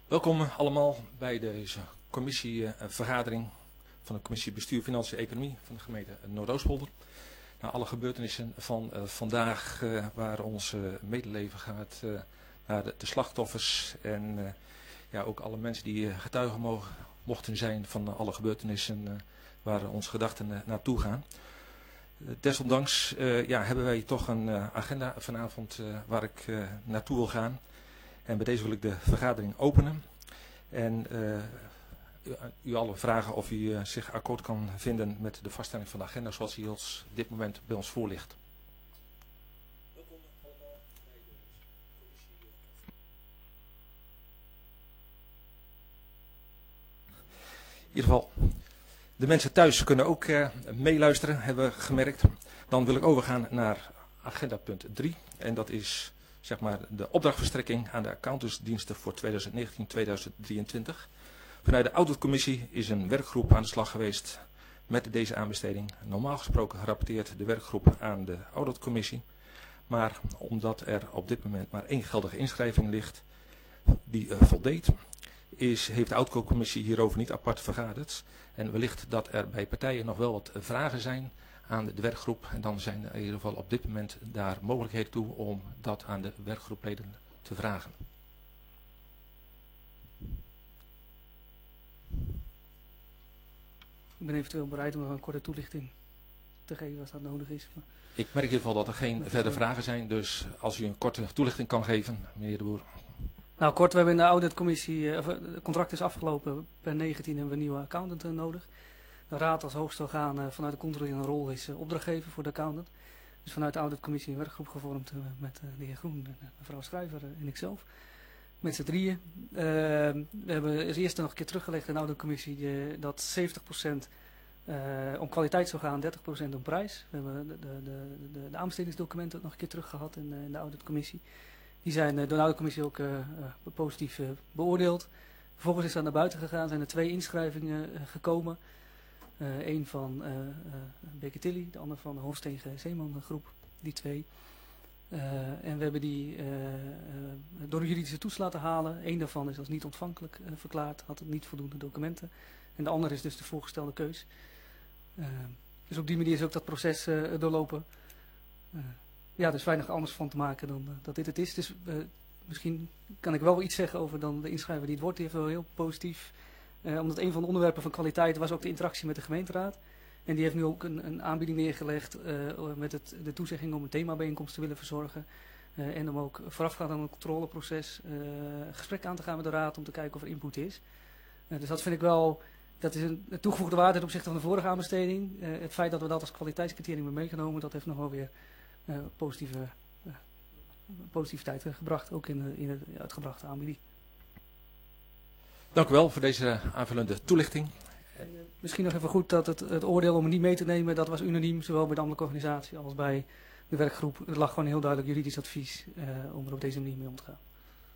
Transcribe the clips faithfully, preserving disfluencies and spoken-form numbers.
Welkom allemaal bij deze commissievergadering van de commissie Bestuur, Financiën en Economie van de gemeente Noordoostpolder. Nou, alle gebeurtenissen van uh, vandaag uh, waar ons uh, medeleven gaat uh, naar de, de slachtoffers en uh, ja, ook alle mensen die uh, getuigen mogen, mochten zijn van uh, alle gebeurtenissen uh, waar onze gedachten uh, naartoe gaan. Uh, desondanks uh, ja, hebben wij toch een uh, agenda vanavond uh, waar ik uh, naartoe wil gaan. En bij deze wil ik de vergadering openen. En uh, u, u allen vragen of u uh, zich akkoord kan vinden met de vaststelling van de agenda zoals die ons op dit moment bij ons voor ligt. Welkom allemaal bij de commissie. In ieder geval, de mensen thuis kunnen ook uh, meeluisteren, hebben we gemerkt. Dan wil ik overgaan naar agenda punt drie. En dat is zeg maar de opdrachtverstrekking aan de accountantsdiensten voor tweeduizend negentien tot tweeduizend drieëntwintig. Vanuit de auditcommissie is een werkgroep aan de slag geweest met deze aanbesteding. Normaal gesproken rapporteert de werkgroep aan de auditcommissie. Maar omdat er op dit moment maar één geldige inschrijving ligt die uh, voldeed, is, heeft de auditcommissie hierover niet apart vergaderd. En wellicht dat er bij partijen nog wel wat vragen zijn aan de werkgroep. En dan zijn er in ieder geval op dit moment daar mogelijkheden toe om dat aan de werkgroepleden te vragen. Ik ben eventueel bereid om een korte toelichting te geven als dat nodig is. Maar ik merk in ieder geval dat er geen verdere vragen zijn. Dus als u een korte toelichting kan geven, meneer De Boer. Nou kort, we hebben in de auditcommissie, of het contract is afgelopen, per negentien hebben we een nieuwe accountant nodig. De raad als hoogste orgaan uh, vanuit de controlerende rol is uh, opdrachtgever voor de accountant. Dus vanuit de auditcommissie een werkgroep gevormd uh, met uh, de heer Groen en uh, mevrouw Schrijver uh, en ikzelf. Met z'n drieën. Uh, we hebben als eerste nog een keer teruggelegd in de auditcommissie uh, dat zeventig procent uh, om kwaliteit zou gaan, dertig procent om prijs. We hebben de, de, de, de, de aanbestedingsdocumenten nog een keer teruggehad in, uh, in de auditcommissie. Die zijn uh, door de auditcommissie ook uh, uh, positief uh, beoordeeld. Vervolgens is dat naar buiten gegaan, zijn er twee inschrijvingen uh, gekomen. Uh, Eén van uh, uh, Baker Tilly, de ander van de Hofstegen Zeeman groep, die twee. Uh, en we hebben die uh, uh, door een juridische toets laten halen. Eén daarvan is als niet ontvankelijk uh, verklaard, had niet voldoende documenten. En de andere is dus de voorgestelde keus. Uh, dus op die manier is ook dat proces uh, doorlopen. Uh, ja, dus weinig anders van te maken dan uh, dat dit het is. Dus uh, misschien kan ik wel iets zeggen over dan de inschrijver die het wordt. Die heeft wel heel positief. Uh, omdat een van de onderwerpen van kwaliteit was ook de interactie met de gemeenteraad. En die heeft nu ook een, een aanbieding neergelegd uh, met het, de toezegging om een themabijeenkomst te willen verzorgen. Uh, en om ook voorafgaand aan een controleproces uh, gesprek aan te gaan met de raad om te kijken of er input is. Uh, dus dat vind ik wel, dat is een, een toegevoegde waarde ten opzichte van de vorige aanbesteding. Uh, het feit dat we dat als kwaliteitscriterium hebben meegenomen, dat heeft nog wel weer uh, positieve, uh, positiviteit uh, gebracht, ook in, uh, in de uitgebrachte aanbieding. Dank u wel voor deze aanvullende toelichting. En, uh, misschien nog even goed dat het, het oordeel om het niet mee te nemen, dat was unaniem, zowel bij de ambtelijke organisatie als bij de werkgroep. Er lag gewoon een heel duidelijk juridisch advies uh, om er op deze manier mee om te gaan.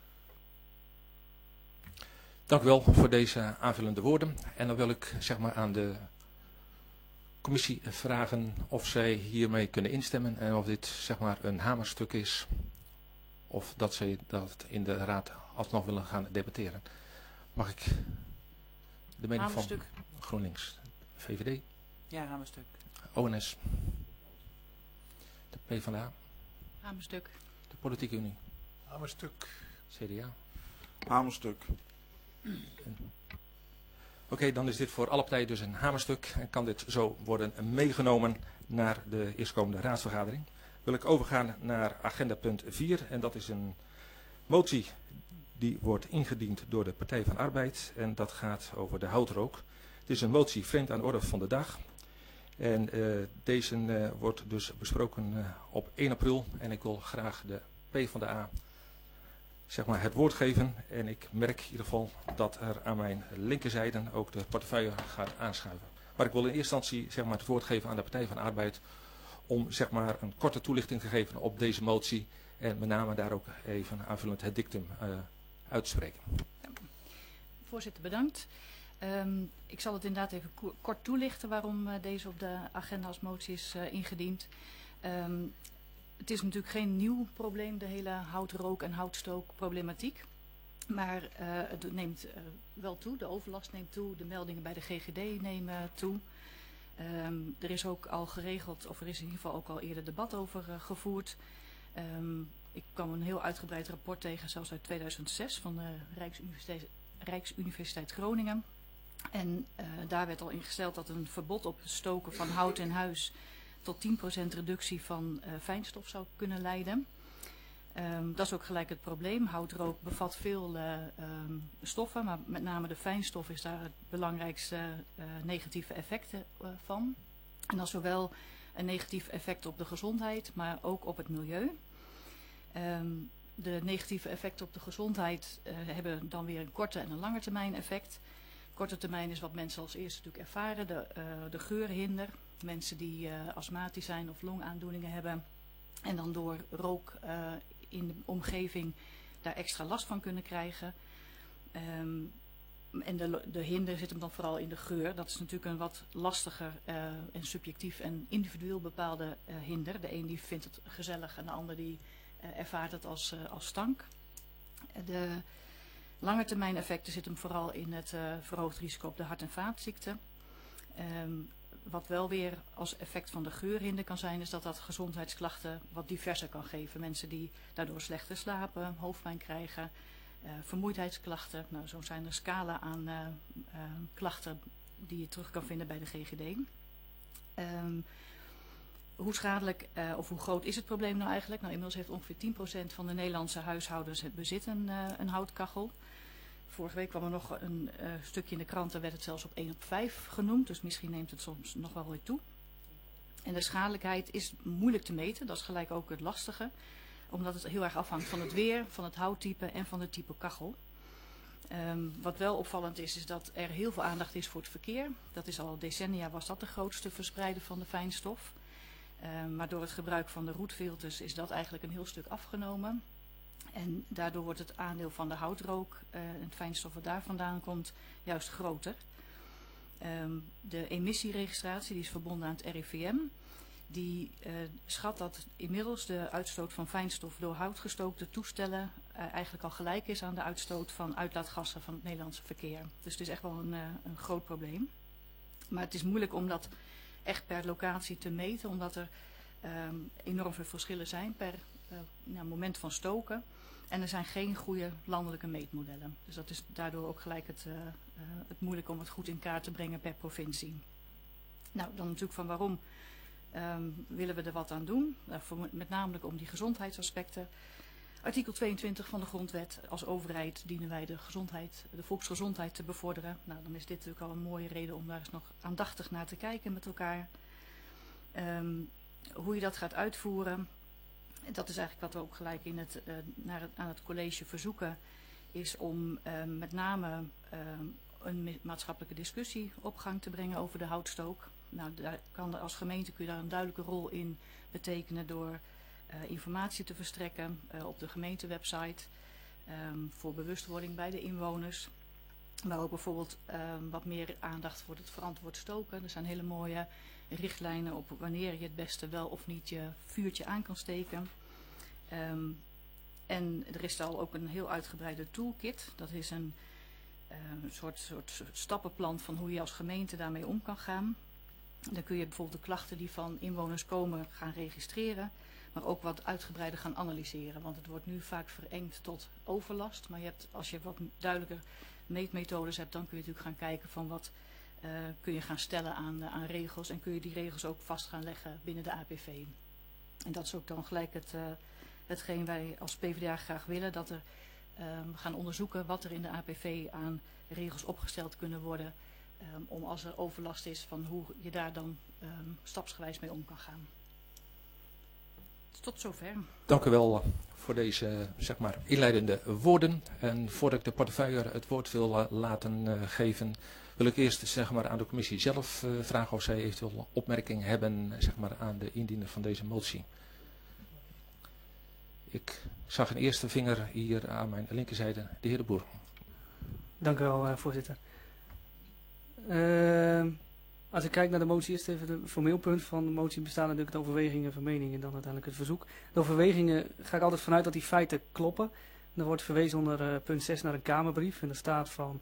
Dank u wel voor deze aanvullende woorden. En dan wil ik zeg maar aan de commissie vragen of zij hiermee kunnen instemmen en of dit zeg maar een hamerstuk is of dat zij dat in de raad alsnog willen gaan debatteren. Mag ik de mening van GroenLinks, V V D? Ja, hamerstuk. O N S, de PvdA, Hamerstuk. de Politieke Unie, Hamerstuk. C D A. Hamerstuk. Oké, okay, dan is dit voor alle partijen dus een hamerstuk en kan dit zo worden meegenomen naar de eerstkomende raadsvergadering. Wil ik overgaan naar agenda punt vier en dat is een motie die wordt ingediend door de Partij van Arbeid en dat gaat over de houtrook. Het is een motie vreemd aan de orde van de dag en uh, deze uh, wordt dus besproken uh, op één april en ik wil graag de PvdA zeg maar het woord geven en ik merk in ieder geval dat er aan mijn linkerzijde ook de portefeuille gaat aanschuiven. Maar ik wil in eerste instantie zeg maar het woord geven aan de Partij van Arbeid om zeg maar een korte toelichting te geven op deze motie en met name daar ook even aanvullend het dictum uh, uit te spreken. Ja. Voorzitter, bedankt. Um, ik zal het inderdaad even kort toelichten waarom uh, deze op de agenda als motie is uh, ingediend. Um, het is natuurlijk geen nieuw probleem, de hele houtrook- en houtstookproblematiek. Maar uh, het neemt uh, wel toe, de overlast neemt toe, de meldingen bij de G G D nemen toe. Um, er is ook al geregeld, of er is in ieder geval ook al eerder debat over uh, gevoerd. Um, ik kwam een heel uitgebreid rapport tegen, zelfs uit tweeduizend zes, van de Rijksuniversiteit, Rijksuniversiteit Groningen. En uh, daar werd al ingesteld dat een verbod op het stoken van hout in huis tot tien procent reductie van uh, fijnstof zou kunnen leiden. Um, dat is ook gelijk het probleem. Houtrook bevat veel uh, um, stoffen, maar met name de fijnstof is daar het belangrijkste uh, negatieve effecten uh, van. En dat is zowel een negatief effect op de gezondheid, maar ook op het milieu. Um, de negatieve effecten op de gezondheid uh, hebben dan weer een korte en een lange termijn effect. Korte termijn is wat mensen als eerste natuurlijk ervaren, de, uh, de geurhinder. Mensen die uh, astmatisch zijn of longaandoeningen hebben en dan door rook uh, in de omgeving daar extra last van kunnen krijgen. Um, en de, de hinder zit hem dan vooral in de geur. Dat is natuurlijk een wat lastiger uh, en subjectief en individueel bepaalde uh, hinder. De een die vindt het gezellig en de ander die uh, ervaart het als, uh, als stank. De lange termijn effecten zitten hem vooral in het uh, verhoogd risico op de hart- en vaatziekten. Um, Wat wel weer als effect van de geurhinder kan zijn, is dat dat gezondheidsklachten wat diverser kan geven. Mensen die daardoor slechter slapen, hoofdpijn krijgen, uh, vermoeidheidsklachten. Nou, zo zijn er scala aan uh, uh, klachten die je terug kan vinden bij de G G D. Um, hoe schadelijk uh, of hoe groot is het probleem nou eigenlijk? Nou, inmiddels heeft ongeveer tien procent van de Nederlandse huishoudens bezit een, uh, een houtkachel. Vorige week kwam er nog een uh, stukje in de krant, daar werd het zelfs op één op vijf genoemd. Dus misschien neemt het soms nog wel weer toe. En de schadelijkheid is moeilijk te meten, dat is gelijk ook het lastige. Omdat het heel erg afhangt van het weer, van het houttype en van het type kachel. Um, wat wel opvallend is, is dat er heel veel aandacht is voor het verkeer. Dat is al decennia, was dat de grootste verspreider van de fijnstof. Um, maar door het gebruik van de roetfilters is dat eigenlijk een heel stuk afgenomen. En daardoor wordt het aandeel van de houtrook uh, en het fijnstof wat daar vandaan komt juist groter. Um, de emissieregistratie die is verbonden aan het R I V M. Die uh, schat dat inmiddels de uitstoot van fijnstof door houtgestookte toestellen uh, eigenlijk al gelijk is aan de uitstoot van uitlaatgassen van het Nederlandse verkeer. Dus het is echt wel een, uh, een groot probleem. Maar het is moeilijk om dat echt per locatie te meten, omdat er um, enorm veel verschillen zijn per uh, nou, moment van stoken. En er zijn geen goede landelijke meetmodellen. Dus dat is daardoor ook gelijk het, uh, uh, het moeilijk om het goed in kaart te brengen per provincie. Nou, dan natuurlijk van waarom um, willen we er wat aan doen? Uh, voor, met name om die gezondheidsaspecten. Artikel tweeëntwintig van de grondwet. Als overheid dienen wij de gezondheid, de volksgezondheid te bevorderen. Nou, dan is dit natuurlijk al een mooie reden om daar eens nog aandachtig naar te kijken met elkaar. Um, hoe je dat gaat uitvoeren. Dat is eigenlijk wat we ook gelijk in het, uh, naar het, aan het college verzoeken, is om uh, met name uh, een maatschappelijke discussie op gang te brengen over de houtstook. Nou, daar kan als gemeente kun je daar een duidelijke rol in betekenen door uh, informatie te verstrekken uh, op de gemeentewebsite um, voor bewustwording bij de inwoners. Maar ook bijvoorbeeld um, wat meer aandacht voor het verantwoord stoken. Er zijn hele mooie richtlijnen op wanneer je het beste wel of niet je vuurtje aan kan steken. Um, en er is al ook een heel uitgebreide toolkit. Dat is een uh, soort, soort stappenplan van hoe je als gemeente daarmee om kan gaan. Dan kun je bijvoorbeeld de klachten die van inwoners komen gaan registreren. Maar ook wat uitgebreider gaan analyseren. Want het wordt nu vaak verengd tot overlast. Maar je hebt, als je wat duidelijker meetmethodes hebt, dan kun je natuurlijk gaan kijken van wat uh, kun je gaan stellen aan, uh, aan regels. En kun je die regels ook vast gaan leggen binnen de A P V. En dat is ook dan gelijk het, uh, hetgeen wij als P v d A graag willen. Dat er um, gaan onderzoeken wat er in de A P V aan regels opgesteld kunnen worden. Um, om als er overlast is van hoe je daar dan um, stapsgewijs mee om kan gaan. Tot zover. Dank u wel voor deze zeg maar, inleidende woorden. En voordat ik de portefeuille het woord wil uh, laten uh, geven, wil ik eerst zeg maar, aan de commissie zelf uh, vragen of zij eventueel opmerkingen hebben zeg maar, aan de indiener van deze motie. Ik zag een eerste vinger hier aan mijn linkerzijde, de heer De Boer. Dank u wel, uh, voorzitter. Uh, als ik kijk naar de motie, is het even de formeel punt van de motie bestaan natuurlijk de overwegingen, vermeningen en dan uiteindelijk het verzoek. De overwegingen ga ik altijd vanuit dat die feiten kloppen. Er wordt verwezen onder uh, punt zes naar een Kamerbrief. En er staat, van,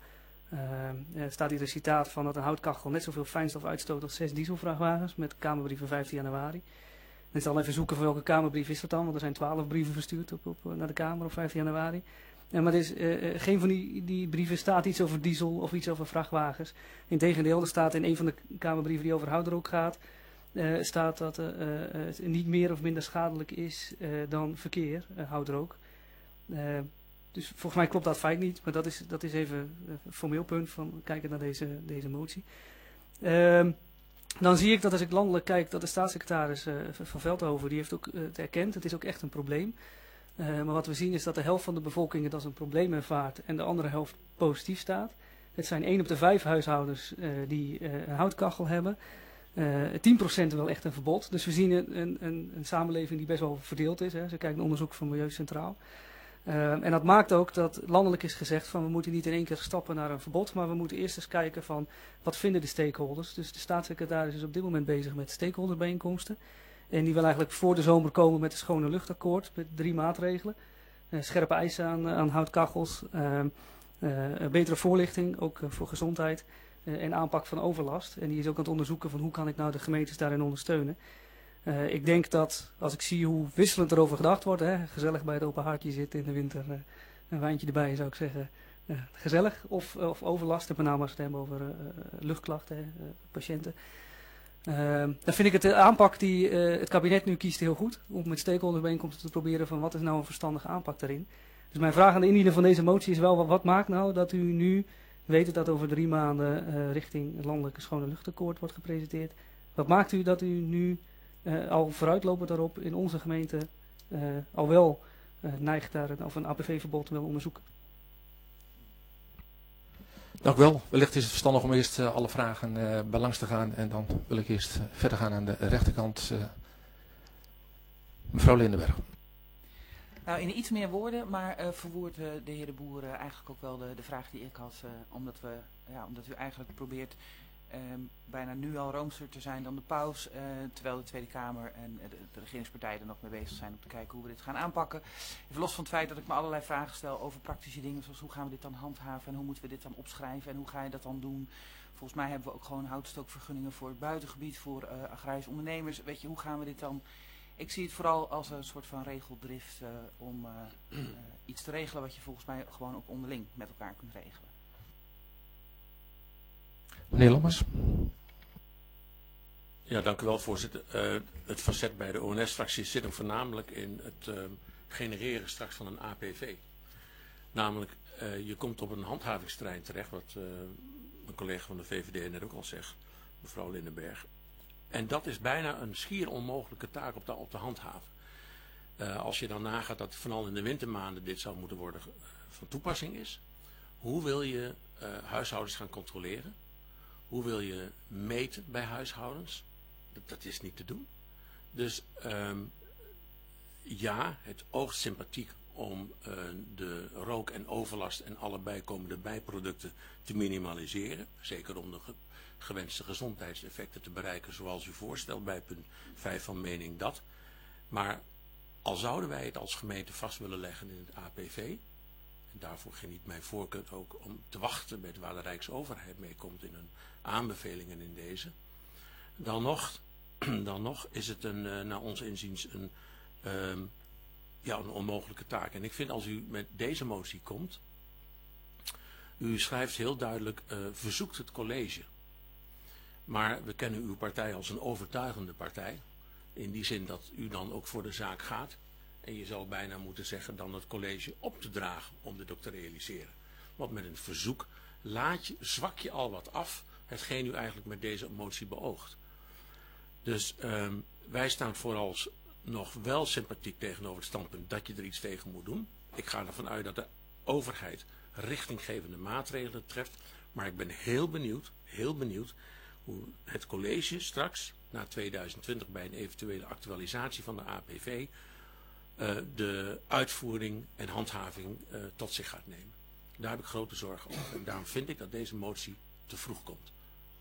uh, er staat hier een citaat van dat een houtkachel net zoveel fijnstof uitstoot als zes dieselvrachtwagens. Met Kamerbrief van vijftien januari. En ik zal even zoeken voor welke Kamerbrief is dat dan. Want er zijn twaalf brieven verstuurd op, op, naar de Kamer op vijftien januari. Ja, maar er is, uh, geen van die, die brieven staat iets over diesel of iets over vrachtwagens. Integendeel, er staat in een van de Kamerbrieven die over houtrook gaat, uh, staat dat uh, uh, het niet meer of minder schadelijk is uh, dan verkeer, uh, houtrook. Uh, dus volgens mij klopt dat feit niet, maar dat is, dat is even een formeel punt van kijken naar deze, deze motie. Uh, dan zie ik dat als ik landelijk kijk, dat de staatssecretaris uh, van Veldhoven, die heeft ook uh, het erkend, het is ook echt een probleem. Uh, maar wat we zien is dat de helft van de bevolking het als een probleem ervaart en de andere helft positief staat. Het zijn één op de vijf huishoudens uh, die uh, een houtkachel hebben. Uh, tien procent wil echt een verbod. Dus we zien een, een, een samenleving die best wel verdeeld is. Hè. Ze kijken naar onderzoek van Milieu Centraal. Uh, en dat maakt ook dat landelijk is gezegd van we moeten niet in één keer stappen naar een verbod. Maar we moeten eerst eens kijken van wat vinden de stakeholders. Dus de staatssecretaris is op dit moment bezig met stakeholderbijeenkomsten. En die wil eigenlijk voor de zomer komen met een schone luchtakkoord. Met drie maatregelen. Uh, scherpe eisen aan, aan houtkachels. Uh, uh, betere voorlichting, ook uh, voor gezondheid. Uh, en aanpak van overlast. En die is ook aan het onderzoeken van hoe kan ik nou de gemeentes daarin ondersteunen. Uh, ik denk dat als ik zie hoe wisselend erover gedacht wordt. Hè, gezellig bij het open haartje zitten in de winter. Uh, een wijntje erbij zou ik zeggen. Uh, gezellig. Of, of overlast. En met name als we het hebben over uh, luchtklachten. Hè, uh, patiënten. Uh, dan vind ik het de aanpak die uh, het kabinet nu kiest heel goed. Om met stakeholderbijeenkomsten te proberen van wat is nou een verstandige aanpak daarin. Dus mijn vraag aan de indiener van deze motie is wel wat, wat maakt nou dat u nu weet dat over drie maanden uh, richting het landelijke schone luchtakkoord wordt gepresenteerd. Wat maakt u dat u nu uh, al vooruitlopend daarop in onze gemeente uh, al wel uh, neigt daar een, of een A P V-verbod wil onderzoeken? Dank u wel. Wellicht is het verstandig om eerst uh, alle vragen uh, bij langs te gaan. En dan wil ik eerst uh, verder gaan aan de rechterkant. Uh, mevrouw Lindenberg. Nou, in iets meer woorden, maar uh, verwoordt uh, de heer De Boer uh, eigenlijk ook wel de, de vraag die ik had. Uh, omdat, we, ja, omdat u eigenlijk probeert um, bijna nu al roomser te zijn dan de paus. Uh, terwijl de Tweede Kamer en uh, de, de regeringspartijen er nog mee bezig zijn om te kijken hoe we dit gaan aanpakken. Even los van het feit dat ik me allerlei vragen stel over praktische dingen. Zoals hoe gaan we dit dan handhaven en hoe moeten we dit dan opschrijven en hoe ga je dat dan doen. Volgens mij hebben we ook gewoon houtstookvergunningen voor het buitengebied, voor uh, agrarische ondernemers. Weet je, hoe gaan we dit dan... Ik zie het vooral als een soort van regeldrift uh, om uh, uh, iets te regelen wat je volgens mij gewoon ook onderling met elkaar kunt regelen. Meneer Lammers. Ja, dank u wel, voorzitter. Uh, het facet bij de O N S-fractie zit hem voornamelijk in het uh, genereren straks van een A P V. Namelijk, uh, je komt op een handhavingsterrein terecht, wat uh, mijn collega van de V V D net ook al zegt, mevrouw Lindenberg. En dat is bijna een schier onmogelijke taak op de, op de handhaven. Uh, als je dan nagaat dat vooral in de wintermaanden dit zou moeten worden uh, van toepassing is. Hoe wil je uh, huishoudens gaan controleren? Hoe wil je meten bij huishoudens? Dat, dat is niet te doen. Dus um, ja, het oogt sympathiek om uh, de rook en overlast en alle bijkomende bijproducten te minimaliseren. Zeker om de ge gewenste gezondheidseffecten te bereiken zoals u voorstelt bij punt vijf van mening dat. Maar al zouden wij het als gemeente vast willen leggen in het A P V, en daarvoor geniet mijn voorkeur ook om te wachten met waar de Rijksoverheid mee komt in hun aanbevelingen in deze, dan nog, dan nog is het een, uh, naar ons inziens een, uh, ja, een onmogelijke taak. En ik vind als u met deze motie komt, u schrijft heel duidelijk, uh, verzoekt het college. Maar we kennen uw partij als een overtuigende partij. In die zin dat u dan ook voor de zaak gaat. En je zou bijna moeten zeggen dan het college op te dragen om dit ook te realiseren. Want met een verzoek laat je, zwak je al wat af hetgeen u eigenlijk met deze motie beoogt. Dus um, wij staan vooral nog wel sympathiek tegenover het standpunt dat je er iets tegen moet doen. Ik ga ervan uit dat de overheid richtinggevende maatregelen treft. Maar ik ben heel benieuwd, heel benieuwd hoe het college straks, na tweeduizend twintig bij een eventuele actualisatie van de A P V, uh, de uitvoering en handhaving uh, tot zich gaat nemen. Daar heb ik grote zorgen over. En daarom vind ik dat deze motie te vroeg komt.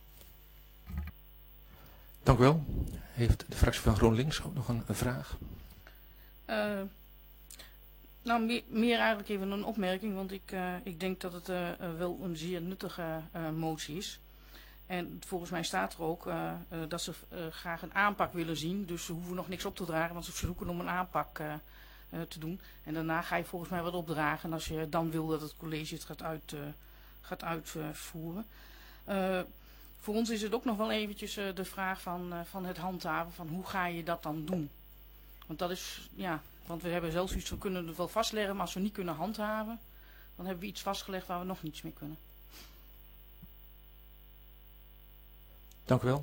Dank u wel. Heeft de fractie van GroenLinks ook nog een, een vraag? Uh, Nou, meer, meer eigenlijk even een opmerking, want ik, uh, ik denk dat het uh, wel een zeer nuttige uh, motie is. En volgens mij staat er ook uh, uh, dat ze uh, graag een aanpak willen zien. Dus ze hoeven nog niks op te dragen, want ze zoeken om een aanpak uh, uh, te doen. En daarna ga je volgens mij wat opdragen. En als je dan wil dat het college het gaat, uit, uh, gaat uitvoeren. Uh, voor ons is het ook nog wel eventjes uh, de vraag van, uh, van het handhaven. Van hoe ga je dat dan doen? Want dat is, ja, want we hebben zelfs iets, we kunnen het wel vastleggen. Maar als we niet kunnen handhaven, dan hebben we iets vastgelegd waar we nog niets mee kunnen. Dank u wel.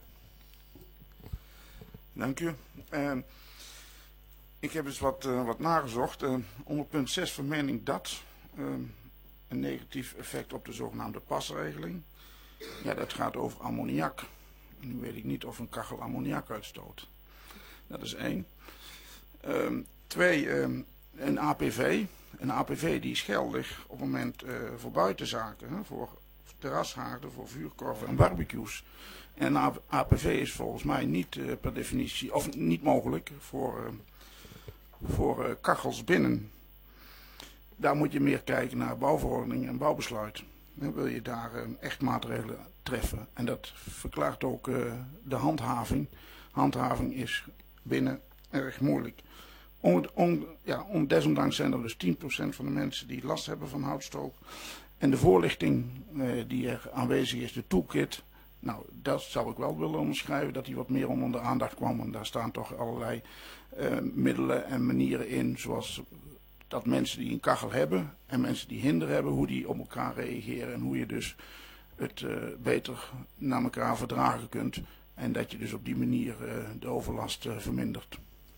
Dank u. Uh, ik heb eens wat, uh, wat nagezocht. Uh, onder punt zes vermening dat uh, een negatief effect op de zogenaamde pasregeling. Ja, dat gaat over ammoniak. Nu weet ik niet of een kachel ammoniak uitstoot. Dat is één. Uh, twee, uh, een A P V. Een A P V die is geldig op het moment uh, voor buitenzaken, hè, voor terrashaarden, voor vuurkorven en barbecues. En een A P V is volgens mij niet uh, per definitie, of niet mogelijk voor, uh, voor uh, kachels binnen. Daar moet je meer kijken naar bouwverordening en bouwbesluit. Dan wil je daar uh, echt maatregelen treffen. En dat verklaart ook uh, de handhaving. Handhaving is binnen erg moeilijk. On, on, ja, on, desondanks zijn er dus tien procent van de mensen die last hebben van houtstook. En de voorlichting uh, die er aanwezig is, de toolkit, nou, dat zou ik wel willen onderschrijven, dat die wat meer onder de aandacht kwam. En daar staan toch allerlei uh, middelen en manieren in, zoals dat mensen die een kachel hebben en mensen die hinder hebben, hoe die op elkaar reageren en hoe je dus het uh, beter naar elkaar verdragen kunt. En dat je dus op die manier uh, de overlast uh, vermindert.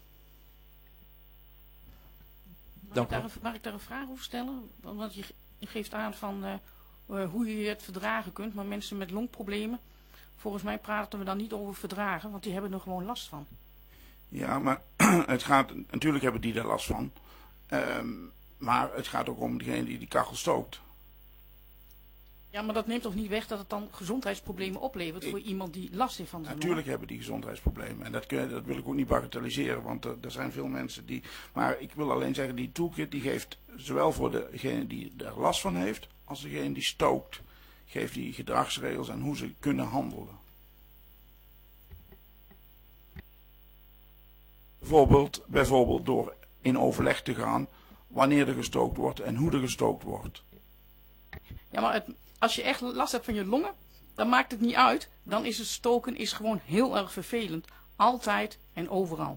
Mag ik, daar, mag ik daar een vraag over stellen? Want je, je geeft aan van uh, uh, hoe je het verdragen kunt, maar mensen met longproblemen, volgens mij praten we dan niet over verdragen, want die hebben er gewoon last van. Ja, maar het gaat, natuurlijk hebben die er last van. Um, maar het gaat ook om degene die die kachel stookt. Ja, maar dat neemt toch niet weg dat het dan gezondheidsproblemen oplevert ik, voor iemand die last heeft van zijn Natuurlijk hebben die gezondheidsproblemen. En dat, kun, dat wil ik ook niet bagatelliseren, want er, er zijn veel mensen die... Maar ik wil alleen zeggen, die toolkit die geeft zowel voor degene die er last van heeft, als degene die stookt, geeft die gedragsregels en hoe ze kunnen handelen. Bijvoorbeeld, bijvoorbeeld door in overleg te gaan wanneer er gestookt wordt en hoe er gestookt wordt. Ja, maar het, als je echt last hebt van je longen, dan maakt het niet uit. Dan is het stoken is gewoon heel erg vervelend. Altijd en overal.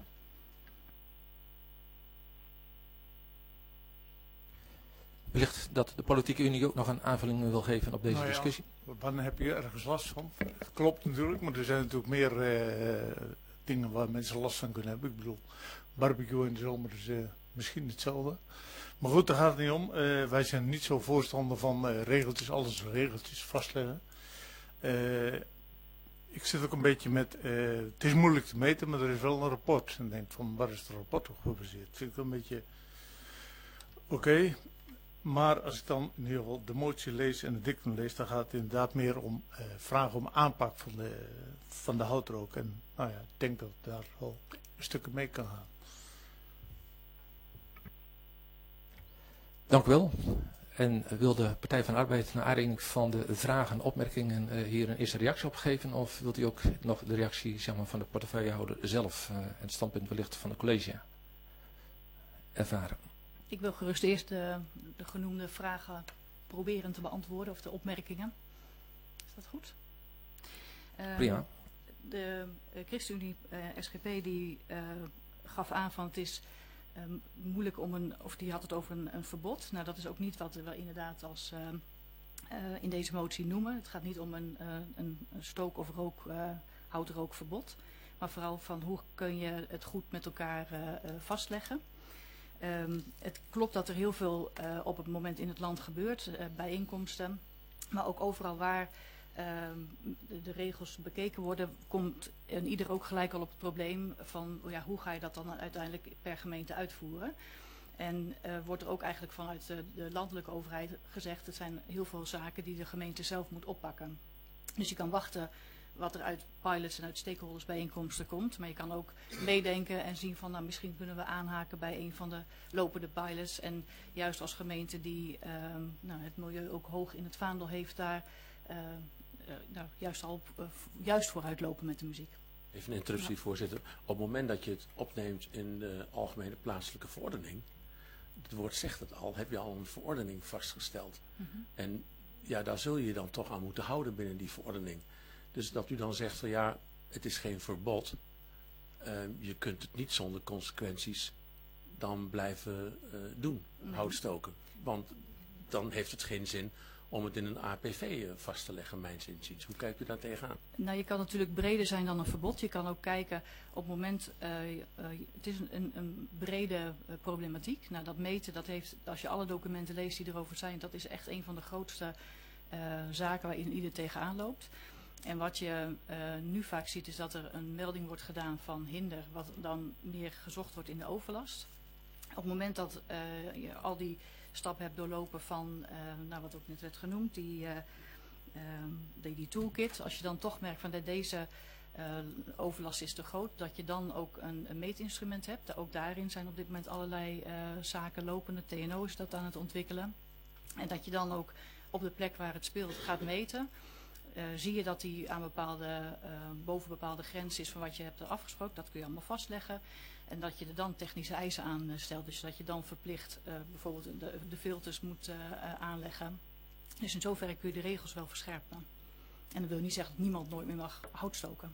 Wellicht dat de politieke unie ook nog een aanvulling wil geven op deze nou ja, discussie. Wanneer heb je ergens last van? Het klopt natuurlijk, maar er zijn natuurlijk meer uh, dingen waar mensen last van kunnen hebben. Ik bedoel, barbecue in de zomer is uh, misschien hetzelfde. Maar goed, daar gaat het niet om. Uh, wij zijn niet zo voorstander van uh, regeltjes, alles regeltjes vastleggen. Uh, ik zit ook een beetje met, uh, het is moeilijk te meten, maar er is wel een rapport. En denk van, waar is het rapport op gebaseerd? Vind ik wel een beetje, oké. Okay. Maar als ik dan in ieder geval de motie lees en de dictum lees, dan gaat het inderdaad meer om uh, vragen om aanpak van de, van de houtrook. En nou ja, ik denk dat daar wel een stukje mee kan gaan. Dank u wel. En wil de Partij van de Arbeid naar aanleiding van de vragen en opmerkingen uh, hier een eerste reactie op geven? Of wilt u ook nog de reactie zeg maar, van de portefeuillehouder zelf en uh, het standpunt wellicht van het college ervaren? Ik wil gerust eerst de, de genoemde vragen proberen te beantwoorden of de opmerkingen. Is dat goed? Uh, Prima. De uh, ChristenUnie uh, S G P die uh, gaf aan van het is um, moeilijk om een, of die had het over een, een verbod. Nou, dat is ook niet wat we inderdaad als uh, uh, in deze motie noemen. Het gaat niet om een, uh, een, een stook- of rook, uh, houtrookverbod. Maar vooral van hoe kun je het goed met elkaar uh, uh, vastleggen. Um, het klopt dat er heel veel uh, op het moment in het land gebeurt, uh, bijeenkomsten. Maar ook overal waar uh, de, de regels bekeken worden, komt en ieder ook gelijk al op het probleem van oh ja, hoe ga je dat dan uiteindelijk per gemeente uitvoeren. En uh, wordt er ook eigenlijk vanuit uh, de landelijke overheid gezegd, het zijn heel veel zaken die de gemeente zelf moet oppakken. Dus je kan wachten wat er uit pilots en uit stakeholdersbijeenkomsten komt. Maar je kan ook meedenken en zien van nou, misschien kunnen we aanhaken bij een van de lopende pilots. En juist als gemeente die uh, nou, het milieu ook hoog in het vaandel heeft daar uh, uh, nou, juist, al, uh, juist vooruit lopen met de muziek. Even een interruptie, ja. Voorzitter. Op het moment dat je het opneemt in de algemene plaatselijke verordening, het woord zegt het al, heb je al een verordening vastgesteld. Mm-hmm. En ja, daar zul je je dan toch aan moeten houden binnen die verordening. Dus dat u dan zegt van ja, het is geen verbod. Uh, je kunt het niet zonder consequenties dan blijven uh, doen, mm-hmm. houtstoken. Want dan heeft het geen zin om het in een A P V uh, vast te leggen, mijns inziens. Hoe kijkt u daar tegenaan? Nou, je kan natuurlijk breder zijn dan een verbod. Je kan ook kijken op het moment, uh, uh, het is een, een, een brede uh, problematiek. Nou, dat meten, dat heeft, als je alle documenten leest die erover zijn, dat is echt een van de grootste uh, zaken waar ieder tegenaan loopt. En wat je uh, nu vaak ziet is dat er een melding wordt gedaan van hinder, wat dan meer gezocht wordt in de overlast. Op het moment dat uh, je al die stappen hebt doorlopen van, uh, nou, wat ook net werd genoemd, die, uh, uh, die, die toolkit. Als je dan toch merkt van dat deze uh, overlast is te groot, dat je dan ook een, een meetinstrument hebt. Ook daarin zijn op dit moment allerlei uh, zaken lopende. T N O is dat aan het ontwikkelen. En dat je dan ook op de plek waar het speelt gaat meten. Uh, zie je dat die aan bepaalde, uh, boven bepaalde grens is van wat je hebt afgesproken. Dat kun je allemaal vastleggen. En dat je er dan technische eisen aan stelt. Dus dat je dan verplicht uh, bijvoorbeeld de, de filters moet uh, uh, aanleggen. Dus in zoverre kun je de regels wel verscherpen. En dat wil niet zeggen dat niemand nooit meer mag hout stoken.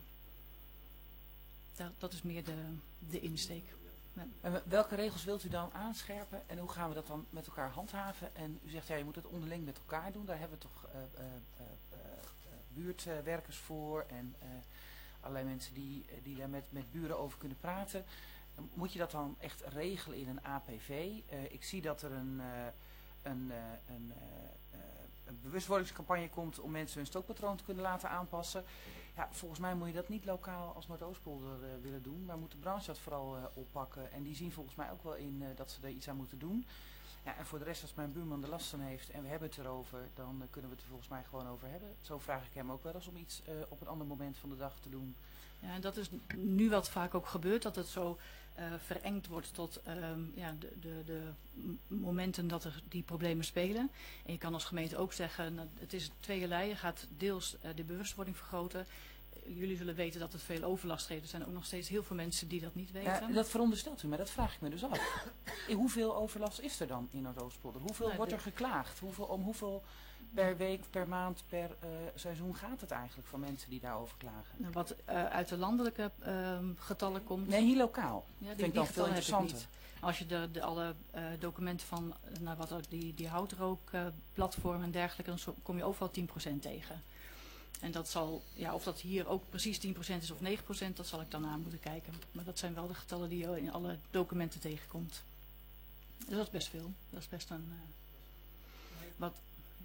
Dat, dat is meer de, de insteek. Ja. En welke regels wilt u dan aanscherpen en hoe gaan we dat dan met elkaar handhaven? En u zegt ja, je moet het onderling met elkaar doen. Daar hebben we toch uh, uh, uh, uh, buurtwerkers voor en uh, allerlei mensen die, die daar met, met buren over kunnen praten. Moet je dat dan echt regelen in een A P V? Uh, ik zie dat er een, uh, een, uh, een, uh, een bewustwordingscampagne komt om mensen hun stookpatroon te kunnen laten aanpassen. Ja, volgens mij moet je dat niet lokaal als Noordoostpolder uh, willen doen. Maar moet de branche dat vooral uh, oppakken. En die zien volgens mij ook wel in uh, dat ze er iets aan moeten doen. Ja, en voor de rest, als mijn buurman er last van heeft en we hebben het erover, dan uh, kunnen we het er volgens mij gewoon over hebben. Zo vraag ik hem ook wel eens om iets uh, op een ander moment van de dag te doen. Ja, en dat is nu wat vaak ook gebeurt, dat het zo uh, verengd wordt tot um, ja, de, de, de momenten dat er die problemen spelen. En je kan als gemeente ook zeggen, nou, het is tweeërlei, je gaat deels uh, de bewustwording vergroten. Jullie zullen weten dat het veel overlast geeft. Er zijn ook nog steeds heel veel mensen die dat niet weten. Ja, dat veronderstelt u, maar dat vraag ik me dus af. Hoeveel overlast is er dan in Noordoostpolder? Hoeveel nou, wordt er geklaagd? Hoeveel, om hoeveel per week, per maand, per uh, seizoen gaat het eigenlijk van mensen die daarover klagen? Nou, wat uh, uit de landelijke uh, getallen komt. Nee, hier lokaal. Ja, die, vind ik dan veel interessanter. Als je de, de alle uh, documenten van nou, wat er, die, die houtrookplatform uh, en dergelijke, dan kom je overal tien procent tegen. En dat zal, ja, of dat hier ook precies tien procent is of negen procent, dat zal ik dan aan moeten kijken. Maar dat zijn wel de getallen die je in alle documenten tegenkomt. Dus dat is best veel. Dat is best een... Uh, wat...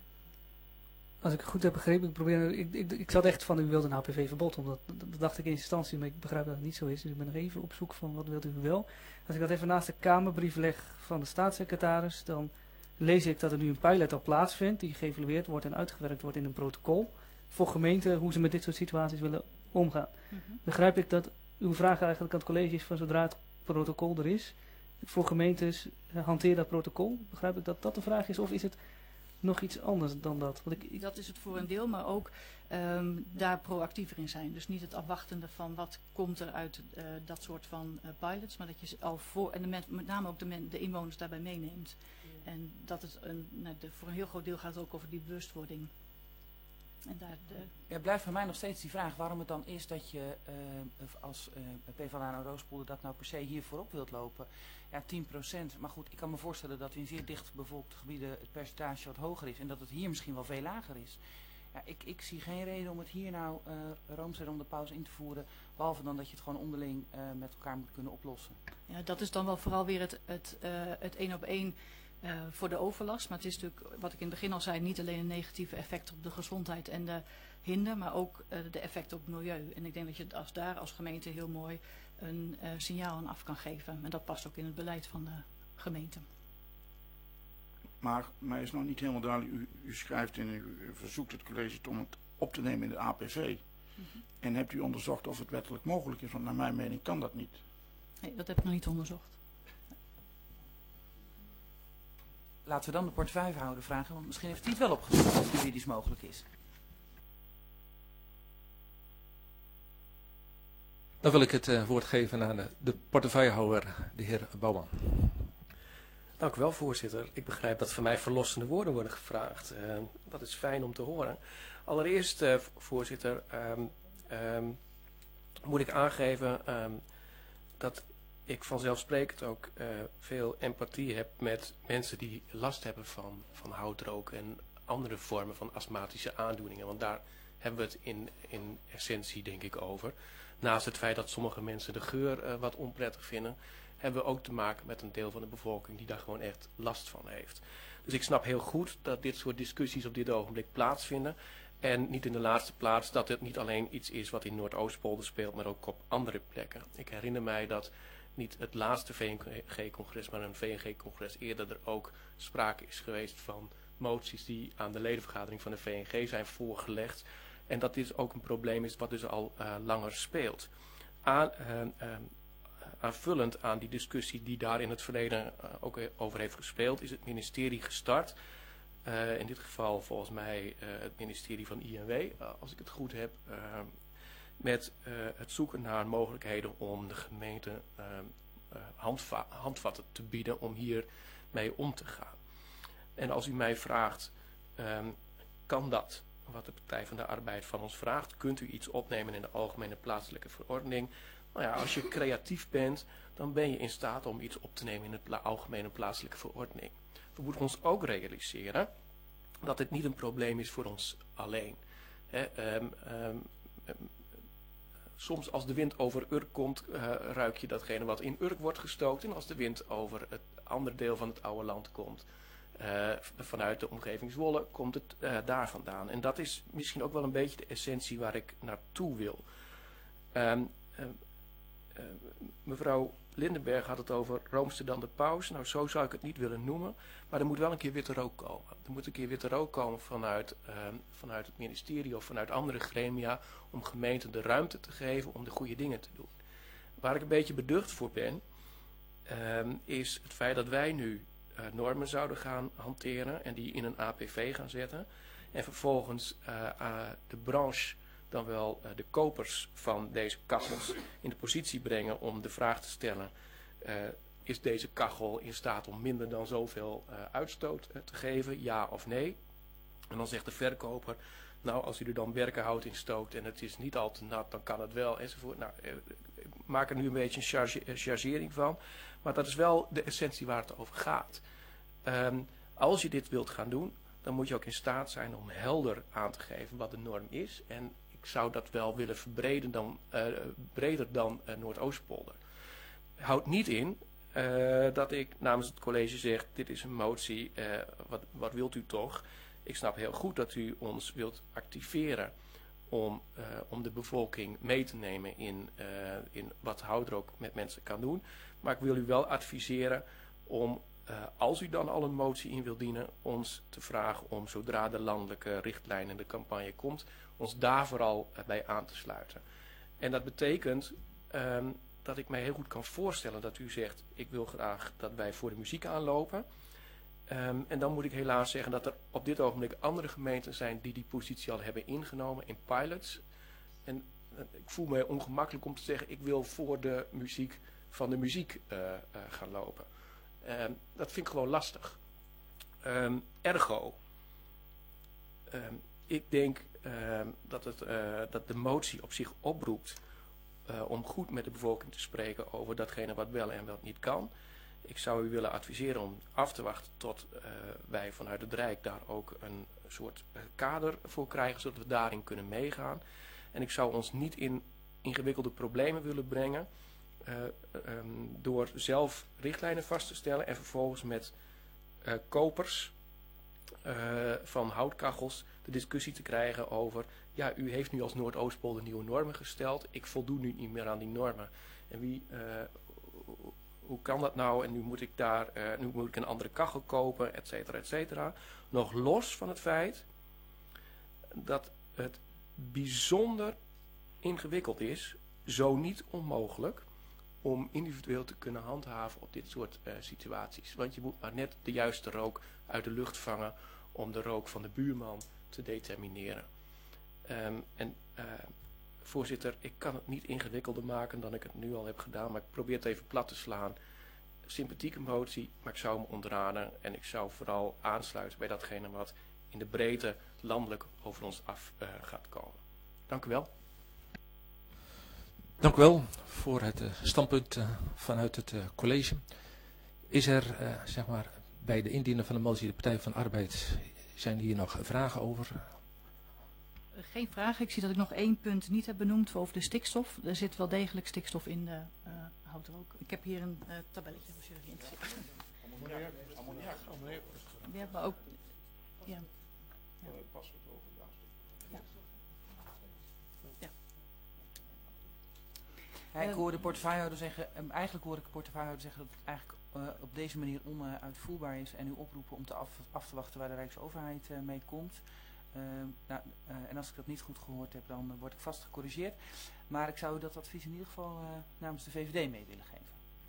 Als ik het goed heb begrepen, ik, probeer, ik, ik, ik zat echt van, u wilt een H P V-verbod, omdat dat dacht ik in eerste instantie, maar ik begrijp dat het niet zo is. Dus ik ben nog even op zoek van, wat wilt u wel? Als ik dat even naast de Kamerbrief leg van de staatssecretaris, dan lees ik dat er nu een pilot al plaatsvindt, die geëvalueerd wordt en uitgewerkt wordt in een protocol voor gemeenten, hoe ze met dit soort situaties willen omgaan. Mm-hmm. Begrijp ik dat uw vraag eigenlijk aan het college is van zodra het protocol er is, voor gemeentes, hanteer dat protocol? Begrijp ik dat dat de vraag is, of is het nog iets anders dan dat? Want ik, ik... Dat is het voor een deel, maar ook um, daar proactiever in zijn. Dus niet het afwachtende van wat komt er uit uh, dat soort van uh, pilots, maar dat je al voor, en de men, met name ook de, men, de inwoners daarbij meeneemt. Ja. En dat het een, nou, de, voor een heel groot deel gaat het ook over die bewustwording. En daar de... Er blijft voor mij nog steeds die vraag waarom het dan is dat je uh, als uh, PvdA Noordoostpolder dat nou per se hier voorop wilt lopen. Ja, tien procent. Maar goed, ik kan me voorstellen dat in zeer dichtbevolkte gebieden het percentage wat hoger is. En dat het hier misschien wel veel lager is. Ja, ik, ik zie geen reden om het hier nou uh, rooms en om de pauze in te voeren. Behalve dan dat je het gewoon onderling uh, met elkaar moet kunnen oplossen. Ja, dat is dan wel vooral weer het, het, uh, het één op één uh, voor de overlast. Maar het is natuurlijk, wat ik in het begin al zei, niet alleen een negatieve effect op de gezondheid en de hinder. Maar ook uh, de effecten op het milieu. En ik denk dat je als daar als gemeente heel mooi een uh, signaal aan af kan geven. En dat past ook in het beleid van de gemeente. Maar mij is nog niet helemaal duidelijk. U, u schrijft en u verzoekt het college om het op te nemen in de A P V. Mm-hmm. En hebt u onderzocht of het wettelijk mogelijk is? Want naar mijn mening kan dat niet. Nee, dat heb ik nog niet onderzocht. Laten we dan de portefeuillehouder vragen, want misschien heeft hij het wel opgezocht of het juridisch mogelijk is. Dan wil ik het uh, woord geven aan de, de portefeuillehouder, de heer Bouwman. Dank u wel, voorzitter. Ik begrijp dat van mij verlossende woorden worden gevraagd. Uh, dat is fijn om te horen. Allereerst, uh, voorzitter, um, um, moet ik aangeven um, dat ik vanzelfsprekend ook uh, veel empathie heb met mensen die last hebben van, van houtrook en andere vormen van astmatische aandoeningen. Want daar hebben we het in, in essentie denk ik over. Naast het feit dat sommige mensen de geur uh, wat onprettig vinden, hebben we ook te maken met een deel van de bevolking die daar gewoon echt last van heeft. Dus ik snap heel goed dat dit soort discussies op dit ogenblik plaatsvinden. En niet in de laatste plaats dat het niet alleen iets is wat in Noordoostpolder speelt, maar ook op andere plekken. Ik herinner mij dat niet het laatste V N G-congres, maar een V N G-congres eerder er ook sprake is geweest van moties die aan de ledenvergadering van de V N G zijn voorgelegd. En dat dit ook een probleem is wat dus al uh, langer speelt. Aan, uh, uh, aanvullend aan die discussie die daar in het verleden uh, ook over heeft gespeeld, is het ministerie gestart. Uh, in dit geval volgens mij uh, het ministerie van I N W, uh, als ik het goed heb, uh, met uh, het zoeken naar mogelijkheden om de gemeente uh, uh, handva handvatten te bieden om hiermee om te gaan. En als u mij vraagt, um, kan dat? Wat de Partij van de Arbeid van ons vraagt, kunt u iets opnemen in de algemene plaatselijke verordening? Nou ja, als je creatief bent, dan ben je in staat om iets op te nemen in de pla algemene plaatselijke verordening. We moeten ons ook realiseren dat dit niet een probleem is voor ons alleen. He, um, um, um, soms als de wind over Urk komt, uh, ruik je datgene wat in Urk wordt gestookt. En als de wind over het andere deel van het oude land komt, Uh, vanuit de omgeving Zwolle, komt het uh, daar vandaan. En dat is misschien ook wel een beetje de essentie waar ik naartoe wil. Um, uh, uh, mevrouw Lindenberg had het over Roomster dan de paus. Nou, zo zou ik het niet willen noemen. Maar er moet wel een keer witte rook komen. Er moet een keer witte rook komen vanuit, uh, vanuit het ministerie of vanuit andere gremia om gemeenten de ruimte te geven om de goede dingen te doen. Waar ik een beetje beducht voor ben, um, is het feit dat wij nu Uh, normen zouden gaan hanteren en die in een A P V gaan zetten. En vervolgens uh, uh, de branche, dan wel uh, de kopers van deze kachels in de positie brengen om de vraag te stellen, uh, is deze kachel in staat om minder dan zoveel uh, uitstoot uh, te geven, ja of nee? En dan zegt de verkoper, nou als u er dan werkenhout in stookt en het is niet al te nat, dan kan het wel, enzovoort. Nou, uh, ik maak er nu een beetje een charge chargering van. Maar dat is wel de essentie waar het over gaat. Um, als je dit wilt gaan doen, dan moet je ook in staat zijn om helder aan te geven wat de norm is. En ik zou dat wel willen verbreden dan, uh, breder dan uh, Noordoostpolder. Houdt niet in uh, dat ik namens het college zeg, dit is een motie, uh, wat, wat wilt u toch? Ik snap heel goed dat u ons wilt activeren om, uh, om de bevolking mee te nemen in, uh, in wat houtrook met mensen kan doen. Maar ik wil u wel adviseren om, uh, als u dan al een motie in wilt dienen, ons te vragen om zodra de landelijke richtlijn en de campagne komt, ons daar vooral uh, bij aan te sluiten. En dat betekent um, dat ik mij heel goed kan voorstellen dat u zegt, ik wil graag dat wij voor de muziek aanlopen. Um, en dan moet ik helaas zeggen dat er op dit ogenblik andere gemeenten zijn die die positie al hebben ingenomen in pilots. En uh, ik voel me ongemakkelijk om te zeggen, ik wil voor de muziek van de muziek uh, uh, gaan lopen. Um, dat vind ik gewoon lastig. Um, ergo, um, ik denk um, dat, het, uh, dat de motie op zich oproept uh, om goed met de bevolking te spreken over datgene wat wel en wat niet kan. Ik zou u willen adviseren om af te wachten tot uh, wij vanuit het Rijk daar ook een soort uh, kader voor krijgen, zodat we daarin kunnen meegaan. En ik zou ons niet in ingewikkelde problemen willen brengen uh, um, door zelf richtlijnen vast te stellen en vervolgens met uh, kopers uh, van houtkachels de discussie te krijgen over, ja, u heeft nu als Noordoostpolder nieuwe normen gesteld, ik voldoe nu niet meer aan die normen. En wie... Uh, Hoe kan dat nou? En nu moet ik daar, uh, nu moet ik een andere kachel kopen, et cetera, et cetera. Nog los van het feit dat het bijzonder ingewikkeld is, zo niet onmogelijk om individueel te kunnen handhaven op dit soort uh, situaties. Want je moet maar net de juiste rook uit de lucht vangen om de rook van de buurman te determineren. Um, en uh, voorzitter, ik kan het niet ingewikkelder maken dan ik het nu al heb gedaan, maar ik probeer het even plat te slaan. Sympathieke motie, maar ik zou hem ontraden en ik zou vooral aansluiten bij datgene wat in de breedte landelijk over ons af uh, gaat komen. Dank u wel. Dank u wel voor het uh, standpunt uh, vanuit het uh, college. Is er, uh, zeg maar, bij de indiener van de motie de Partij van de Arbeid, zijn hier nog vragen over? Geen vragen. Ik zie dat ik nog één punt niet heb benoemd over de stikstof. Er zit wel degelijk stikstof in de uh, houtrook. Ik heb hier een uh, tabelletje als jullie geïnteresseerd zijn. Ammoniak. Ammoniak. Ja, maar ook... Ja. Ja. Ja. Ja. Ja, ik hoor de portefeuillehouder zeggen, um, eigenlijk hoor ik de portefeuillehouder zeggen dat het eigenlijk uh, op deze manier onuitvoerbaar is en u oproepen om te af, af te wachten waar de Rijksoverheid uh, mee komt. Uh, nou, uh, en als ik dat niet goed gehoord heb, dan uh, word ik vast gecorrigeerd. Maar ik zou u dat advies in ieder geval uh, namens de V V D mee willen geven.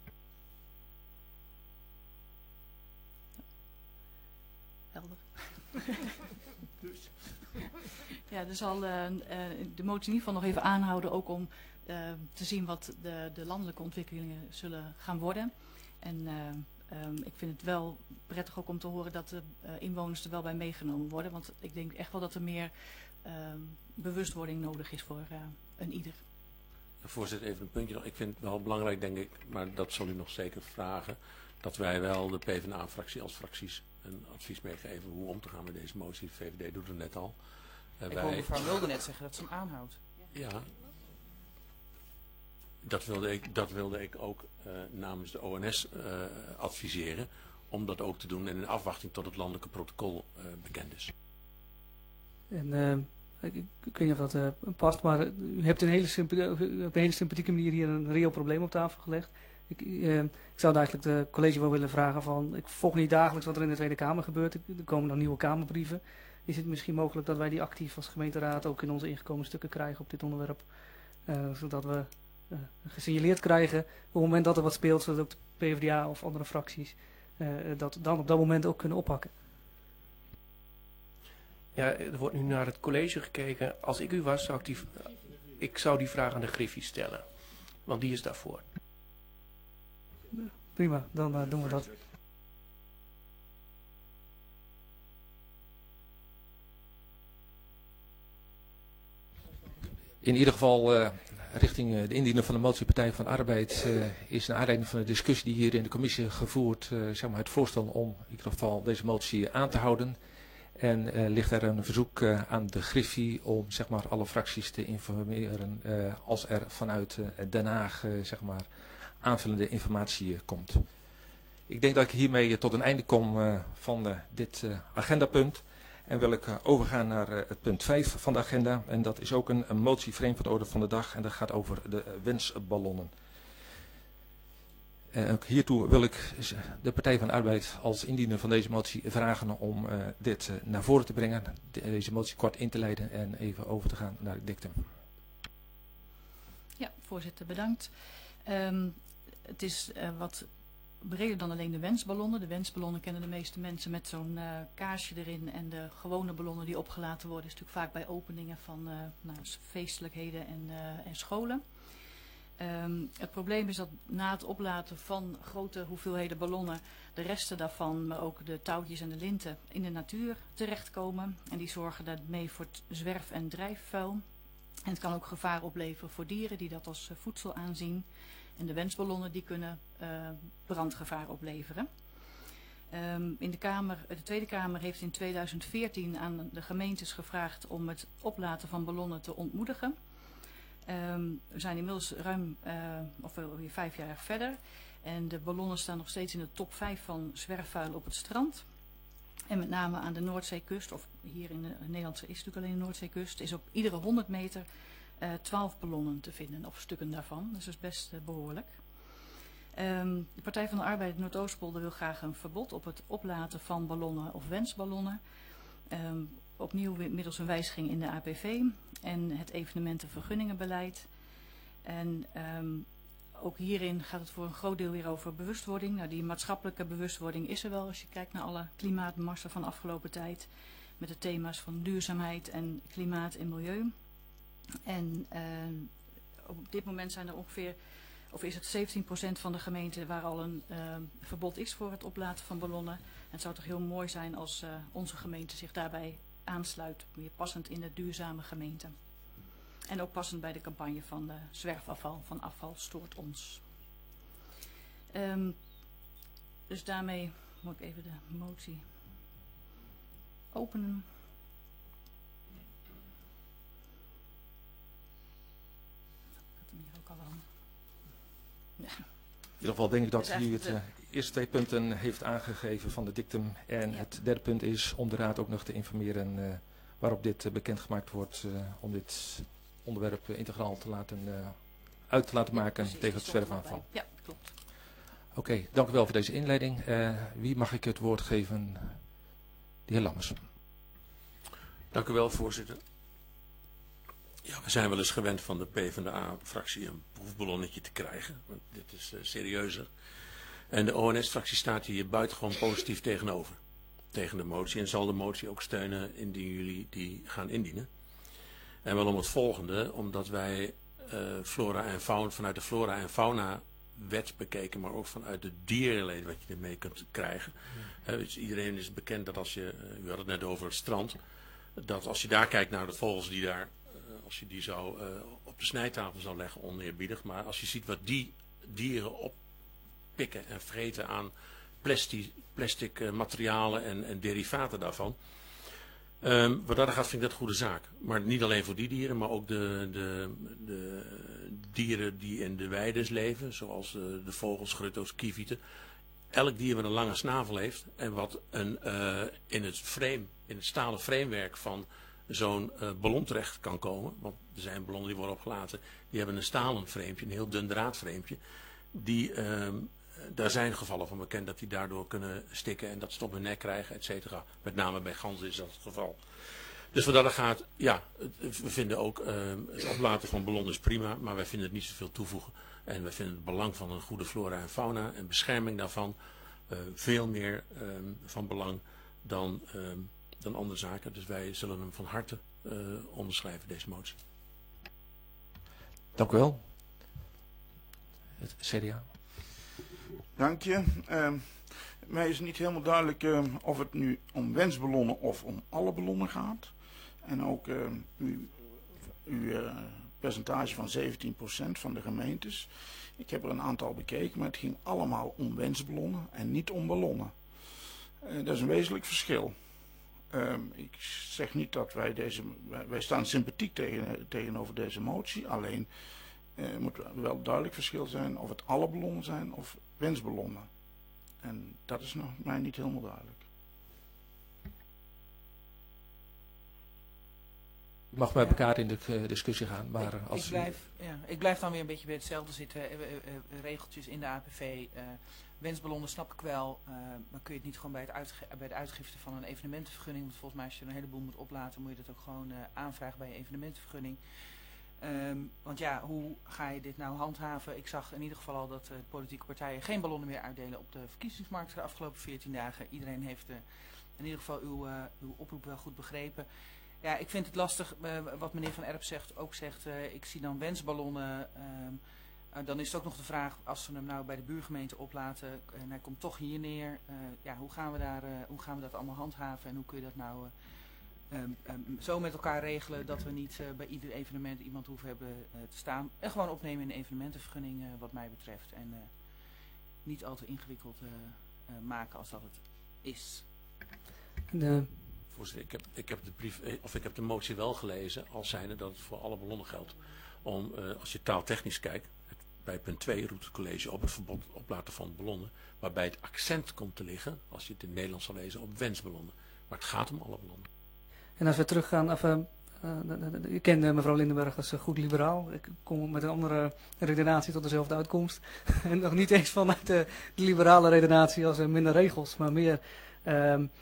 Helder. Dus. Ja, er zal uh, uh, de motie in ieder geval nog even aanhouden, ook om uh, te zien wat de, de landelijke ontwikkelingen zullen gaan worden. En uh, um, ik vind het wel prettig ook om te horen dat de uh, inwoners er wel bij meegenomen worden. Want ik denk echt wel dat er meer uh, bewustwording nodig is voor uh, een ieder. Voorzitter, even een puntje nog. Ik vind het wel belangrijk, denk ik, maar dat zal u nog zeker vragen, dat wij wel de PvdA-fractie als fracties een advies meegeven hoe om te gaan met deze motie. De V V D doet het net al. Uh, ik wij... hoor mevrouw Mulder net zeggen dat ze hem aanhoudt. Ja, dat wilde ik, dat wilde ik ook uh, namens de O N S uh, adviseren, om dat ook te doen en in afwachting tot het landelijke protocol uh, bekend is. En, uh, ik, ik weet niet of dat uh, past, maar u hebt een hele u op een hele sympathieke manier hier een reëel probleem op tafel gelegd. Ik, uh, ik zou eigenlijk de college wel willen vragen van, ik volg niet dagelijks wat er in de Tweede Kamer gebeurt. Er komen dan nieuwe Kamerbrieven. Is het misschien mogelijk dat wij die actief als gemeenteraad ook in onze ingekomen stukken krijgen op dit onderwerp? Uh, zodat we uh, gesignaleerd krijgen op het moment dat er wat speelt, zodat ook de PvdA of andere fracties uh, dat dan op dat moment ook kunnen oppakken. Ja, er wordt nu naar het college gekeken. Als ik u was, zou ik die, ik zou die vraag aan de Griffie stellen. Want die is daarvoor. Prima, dan uh, doen we dat. In ieder geval uh, richting uh, de indiener van de motie Partij van de Arbeid uh, is naar aanleiding van de discussie die hier in de commissie gevoerd, uh, zeg maar het voorstel om in ieder geval deze motie aan te houden. En uh, ligt er een verzoek uh, aan de Griffie om zeg maar alle fracties te informeren uh, als er vanuit uh, Den Haag uh, zeg maar aanvullende informatie uh, komt. Ik denk dat ik hiermee uh, tot een einde kom uh, van uh, dit uh, agendapunt. En wil ik uh, overgaan naar uh, het punt vijf van de agenda. En dat is ook een, een motie vreemd van de orde van de dag. En dat gaat over de uh, wensballonnen. Uh, ook hiertoe wil ik de Partij van de Arbeid als indiener van deze motie vragen om uh, dit uh, naar voren te brengen. De, deze motie kort in te leiden en even over te gaan naar het dictum. Ja, voorzitter, bedankt. Um, het is uh, wat breder dan alleen de wensballonnen. De wensballonnen kennen de meeste mensen met zo'n uh, kaarsje erin. En de gewone ballonnen die opgelaten worden is natuurlijk vaak bij openingen van uh, nou, feestelijkheden en, uh, en scholen. Um, het probleem is dat na het oplaten van grote hoeveelheden ballonnen de resten daarvan, maar ook de touwtjes en de linten in de natuur terechtkomen. En die zorgen daarmee voor zwerf- en drijfvuil. En het kan ook gevaar opleveren voor dieren die dat als uh, voedsel aanzien. En de wensballonnen die kunnen uh, brandgevaar opleveren. Um, in de, Kamer, de Tweede Kamer heeft in tweeduizend veertien aan de gemeentes gevraagd om het oplaten van ballonnen te ontmoedigen. Um, we zijn inmiddels ruim uh, of weer vijf jaar verder. En de ballonnen staan nog steeds in de top vijf van zwerfvuil op het strand. En met name aan de Noordzeekust, of hier in de Nederlandse is natuurlijk alleen de Noordzeekust, is op iedere honderd meter uh, twaalf ballonnen te vinden, of stukken daarvan. Dus dat is best uh, behoorlijk. Um, de Partij van de Arbeid Noordoostpolder wil graag een verbod op het oplaten van ballonnen of wensballonnen. Um, opnieuw middels een wijziging in de A P V en het evenementenvergunningenbeleid. En um, ook hierin gaat het voor een groot deel weer over bewustwording. Nou, die maatschappelijke bewustwording is er wel als je kijkt naar alle klimaatmarsen van de afgelopen tijd. Met de thema's van duurzaamheid en klimaat en milieu. En uh, op dit moment zijn er ongeveer, of is het zeventien procent van de gemeenten waar al een uh, verbod is voor het oplaten van ballonnen. En het zou toch heel mooi zijn als uh, onze gemeente zich daarbij aansluit, meer passend in de duurzame gemeente. En ook passend bij de campagne van de zwerfafval, van afval stoort ons. Um, dus daarmee moet ik even de motie openen. Ik had hem hier ook al aan. Ja. In ieder geval denk ik dat Dus u het eigenlijk uh, eerste twee punten heeft aangegeven van de dictum. En Ja. het derde punt is om de raad ook nog te informeren uh, waarop dit uh, bekendgemaakt wordt. Uh, om dit onderwerp uh, integraal te laten, uh, uit te laten Ja, maken precies, tegen het dat stond zwerfaanval. erbij. Ja, klopt. Oké, okay, dank u wel voor deze inleiding. Uh, wie mag ik het woord geven? De heer Lammers. Dank u wel, voorzitter. Ja, we zijn wel eens gewend van de PvdA-fractie een proefballonnetje te krijgen. Want dit is uh, serieuzer. En de O N S-fractie staat hier buitengewoon positief tegenover. Tegen de motie. En zal de motie ook steunen indien jullie die gaan indienen. En wel om het volgende. Omdat wij uh, flora en fauna, vanuit de flora en fauna wet bekeken. Maar ook vanuit de dierenleed wat je ermee kunt krijgen. Ja. Uh, dus iedereen is bekend dat als je, uh, u had het net over het strand. Dat als je daar kijkt naar de vogels die daar, uh, als je die zou uh, op de snijtafel zou leggen, oneerbiedig. Maar als je ziet wat die dieren oppikken en vreten aan plastic, plastic uh, materialen en, en derivaten daarvan. Um, wat dat gaat vind ik dat een goede zaak. Maar niet alleen voor die dieren, maar ook de, de, de dieren die in de weides leven. Zoals de, de vogels, grutto's, kievieten. Elk dier wat een lange snavel heeft en wat een, uh, in het frame, in het stalen framewerk van zo'n uh, ballon terecht kan komen. Want er zijn ballonnen die worden opgelaten, die hebben een stalen framepje, een heel dun draadframepje. Die, uh, daar zijn gevallen van bekend dat die daardoor kunnen stikken en dat ze het op hun nek krijgen, et cetera. Met name bij ganzen is dat het geval. Dus wat dat gaat, ja, we vinden ook uh, het oplaten van ballonnen is prima, maar wij vinden het niet zoveel toevoegen. En wij vinden het belang van een goede flora en fauna en bescherming daarvan uh, veel meer um, van belang dan, um, dan andere zaken. Dus wij zullen hem van harte uh, onderschrijven, deze motie. Dank u wel. Het C D A. Dank je. Uh, mij is niet helemaal duidelijk uh, of het nu om wensballonnen of om alle ballonnen gaat. En ook uh, uw, uw uh, percentage van zeventien procent van de gemeentes. Ik heb er een aantal bekeken, maar het ging allemaal om wensballonnen en niet om ballonnen. Uh, dat is een wezenlijk verschil. Uh, ik zeg niet dat wij deze... Wij, wij staan sympathiek tegen, tegenover deze motie. Alleen uh, moet er wel duidelijk verschil zijn of het alle ballonnen zijn of wensballonnen. En dat is nog mij niet helemaal duidelijk. U mag met elkaar in de uh, discussie gaan. Maar ik, als ik, blijf, u... ja, ik blijf dan weer een beetje bij hetzelfde zitten. Uh, uh, uh, regeltjes in de A P V. Uh, wensballonnen snap ik wel. Uh, maar kun je het niet gewoon bij het, uitge bij het uitgifte van een evenementenvergunning. Want volgens mij als je een heleboel moet oplaten moet je dat ook gewoon uh, aanvragen bij een evenementenvergunning. Um, want ja, hoe ga je dit nou handhaven? Ik zag in ieder geval al dat uh, politieke partijen geen ballonnen meer uitdelen op de verkiezingsmarkt de afgelopen veertien dagen. Iedereen heeft uh, in ieder geval uw, uh, uw oproep wel goed begrepen. Ja, ik vind het lastig, uh, wat meneer Van Erp zegt, ook zegt, uh, ik zie dan wensballonnen. Um, uh, dan is het ook nog de vraag, als ze hem nou bij de buurgemeente oplaten uh, en hij komt toch hier neer. Uh, ja, hoe gaan we daar, uh, hoe gaan we dat allemaal handhaven en hoe kun je dat nou uh, um, um, zo met elkaar regelen dat we niet uh, bij ieder evenement iemand hoeven hebben uh, te staan. En gewoon opnemen in de evenementenvergunning uh, wat mij betreft. En uh, niet al te ingewikkeld uh, uh, maken als dat het is. De... Voorzitter, ik heb, ik heb de brief, of ik heb de motie wel gelezen, als zijnde dat het voor alle ballonnen geldt. Om, uh, als je taaltechnisch kijkt, het, bij punt twee roept het college op het verbod oplaten van ballonnen, waarbij het accent komt te liggen, als je het in het Nederlands zal lezen, op wensballonnen. Maar het gaat om alle ballonnen. En als we teruggaan, of, uh, uh, ik ken uh, mevrouw Lindenberg als uh, goed liberaal. Ik kom met een andere redenatie tot dezelfde uitkomst. En nog niet eens vanuit de, de liberale redenatie als uh, minder regels, maar meer... Uh,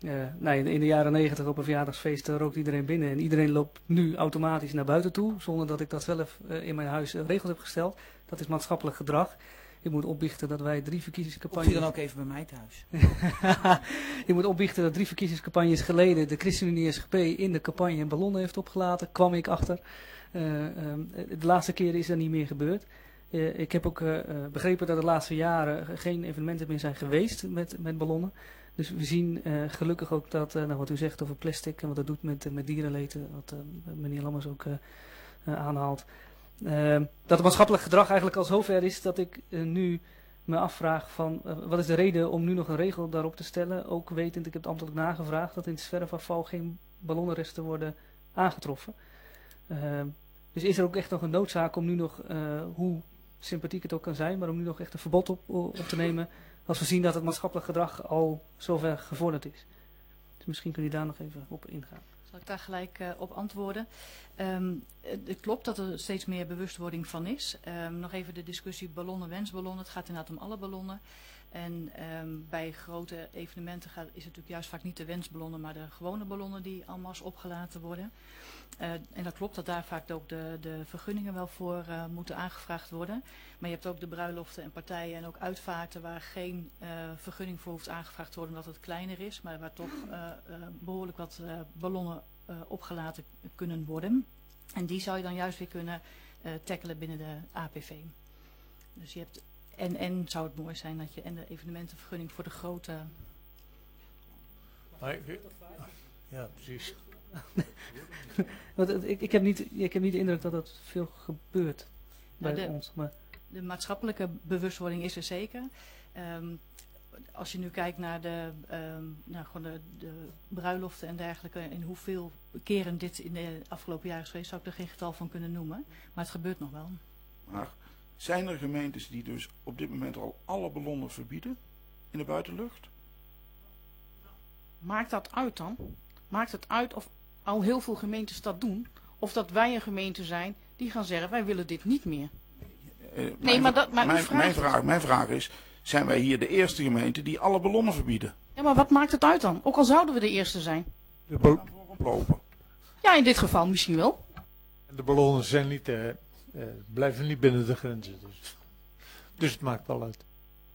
Uh, nou, in, in de jaren negentig op een verjaardagsfeest uh, rookt iedereen binnen. En iedereen loopt nu automatisch naar buiten toe. Zonder dat ik dat zelf uh, in mijn huis uh, regels heb gesteld. Dat is maatschappelijk gedrag. Je moet opbiechten dat wij drie verkiezingscampagnes... Of je dan ook even bij mij thuis. Je moet opbiechten dat drie verkiezingscampagnes geleden de ChristenUnie S G P in de campagne een ballonnen heeft opgelaten. Kwam ik achter. Uh, um, de laatste keren is dat niet meer gebeurd. Uh, ik heb ook uh, begrepen dat de laatste jaren geen evenementen meer zijn geweest met, met ballonnen. Dus we zien uh, gelukkig ook dat, uh, nou, wat u zegt over plastic en wat dat doet met, uh, met dierenleed, wat uh, meneer Lammers ook uh, uh, aanhaalt. Uh, dat het maatschappelijk gedrag eigenlijk al zover is dat ik uh, nu me afvraag van uh, wat is de reden om nu nog een regel daarop te stellen. Ook wetend, ik heb het ambtelijk nagevraagd, dat in het zwerfafval geen ballonnenresten worden aangetroffen. Uh, dus is er ook echt nog een noodzaak om nu nog, uh, hoe sympathiek het ook kan zijn, maar om nu nog echt een verbod op, op te nemen als we zien dat het maatschappelijk gedrag al zover gevorderd is. Dus misschien kun je daar nog even op ingaan. Zal ik daar gelijk uh, op antwoorden? Um, het klopt dat er steeds meer bewustwording van is. Um, nog even de discussie ballonnen, wensballonnen. Het gaat inderdaad om alle ballonnen. En um, bij grote evenementen gaat, is het natuurlijk juist vaak niet de wensballonnen, maar de gewone ballonnen die allemaal opgelaten worden. Uh, en dat klopt dat daar vaak ook de, de vergunningen wel voor uh, moeten aangevraagd worden. Maar je hebt ook de bruiloften en partijen en ook uitvaarten waar geen uh, vergunning voor hoeft aangevraagd te worden omdat het kleiner is. Maar waar toch uh, uh, behoorlijk wat uh, ballonnen uh, opgelaten kunnen worden. En die zou je dan juist weer kunnen uh, tackelen binnen de A P V. Dus je hebt... En, en zou het mooi zijn dat je en de evenementenvergunning voor de grote... Ja, precies. Want ik, ik, heb niet, ik heb niet de indruk dat dat veel gebeurt bij nou, de, ons. Maar... De maatschappelijke bewustwording is er zeker. Um, als je nu kijkt naar de, um, nou, gewoon de, de bruiloften en dergelijke... en hoeveel keren dit in de afgelopen jaren is geweest... zou ik er geen getal van kunnen noemen. Maar het gebeurt nog wel. Maar zijn er gemeentes die dus op dit moment al alle ballonnen verbieden in de buitenlucht? Maakt dat uit dan? Maakt het uit of al heel veel gemeentes dat doen? Of dat wij een gemeente zijn die gaan zeggen, wij willen dit niet meer? Uh, nee, mijn, maar, dat, maar mijn, vraag mijn, vraag, mijn vraag is, zijn wij hier de eerste gemeente die alle ballonnen verbieden? Ja, maar wat maakt het uit dan? Ook al zouden we de eerste zijn. De bal- oplopen. Ja, in dit geval misschien wel. De ballonnen zijn niet, uh, uh, blijven niet binnen de grenzen. Dus, dus het maakt wel uit.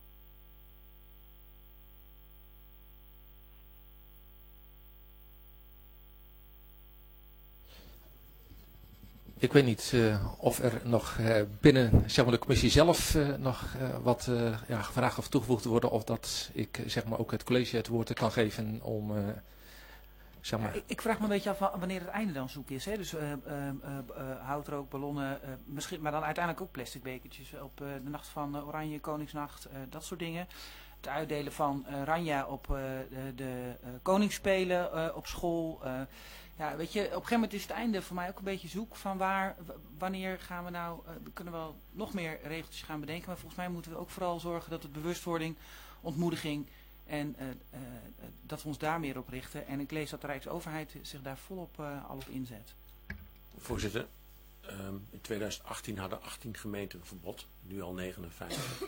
Ik weet niet uh, of er nog uh, binnen zeg maar, de commissie zelf uh, nog uh, wat uh, ja, gevraagd of toegevoegd te worden. Of dat ik zeg maar, ook het college het woord kan geven om... Uh, zeg maar... Ja, ik, ik vraag me een beetje af wanneer het einde dan zoek is. Hè? Dus uh, uh, uh, uh, houtrook, ballonnen, uh, misschien, maar dan uiteindelijk ook plastic bekertjes op uh, de nacht van uh, Oranje, Koningsnacht, uh, dat soort dingen. Het uitdelen van uh, Ranja op uh, de, de uh, Koningsspelen uh, op school... Uh, Ja, weet je, op een gegeven moment is het einde voor mij ook een beetje zoek van waar, wanneer gaan we nou, uh, we kunnen wel nog meer regeltjes gaan bedenken, maar volgens mij moeten we ook vooral zorgen dat het bewustwording, ontmoediging en uh, uh, dat we ons daar meer op richten. En ik lees dat de Rijksoverheid zich daar volop uh, al op inzet. Voorzitter, um, in tweeduizend achttien hadden achttien gemeenten een verbod, nu al negenenvijftig.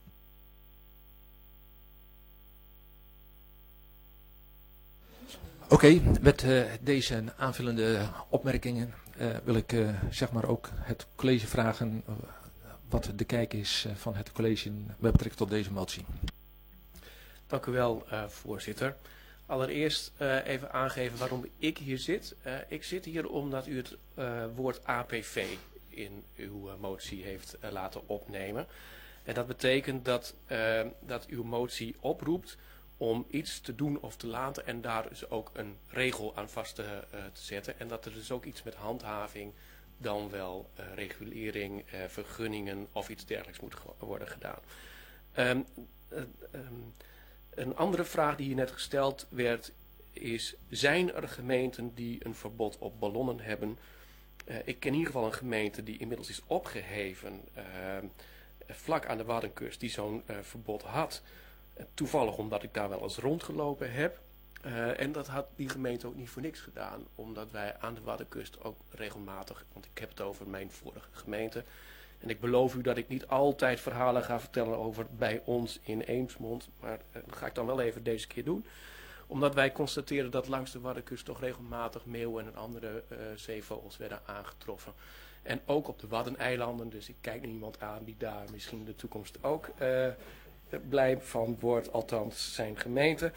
Oké, okay, met uh, deze aanvullende opmerkingen uh, wil ik uh, zeg maar ook het college vragen uh, wat de kijk is uh, van het college met betrekking tot deze motie. Dank u wel, uh, voorzitter. Allereerst uh, even aangeven waarom ik hier zit. Uh, ik zit hier omdat u het uh, woord A P V in uw uh, motie heeft uh, laten opnemen. En dat betekent dat, uh, dat uw motie oproept om iets te doen of te laten en daar dus ook een regel aan vast te, uh, te zetten. En dat er dus ook iets met handhaving, dan wel uh, regulering, uh, vergunningen of iets dergelijks moet worden gedaan. Um, uh, um, een andere vraag die hier net gesteld werd is, zijn er gemeenten die een verbod op ballonnen hebben? Uh, ik ken in ieder geval een gemeente die inmiddels is opgeheven, uh, vlak aan de Waddenkust, die zo'n uh, verbod had. Toevallig omdat ik daar wel eens rondgelopen heb. Uh, en dat had die gemeente ook niet voor niks gedaan. Omdat wij aan de Waddenkust ook regelmatig, want ik heb het over mijn vorige gemeente. En ik beloof u dat ik niet altijd verhalen ga vertellen over bij ons in Eemsmond. Maar uh, dat ga ik dan wel even deze keer doen. Omdat wij constateren dat langs de Waddenkust toch regelmatig meeuwen en andere uh, zeevogels werden aangetroffen. En ook op de Waddeneilanden, dus ik kijk nu iemand aan die daar misschien in de toekomst ook uh, blij van wordt, althans zijn gemeente.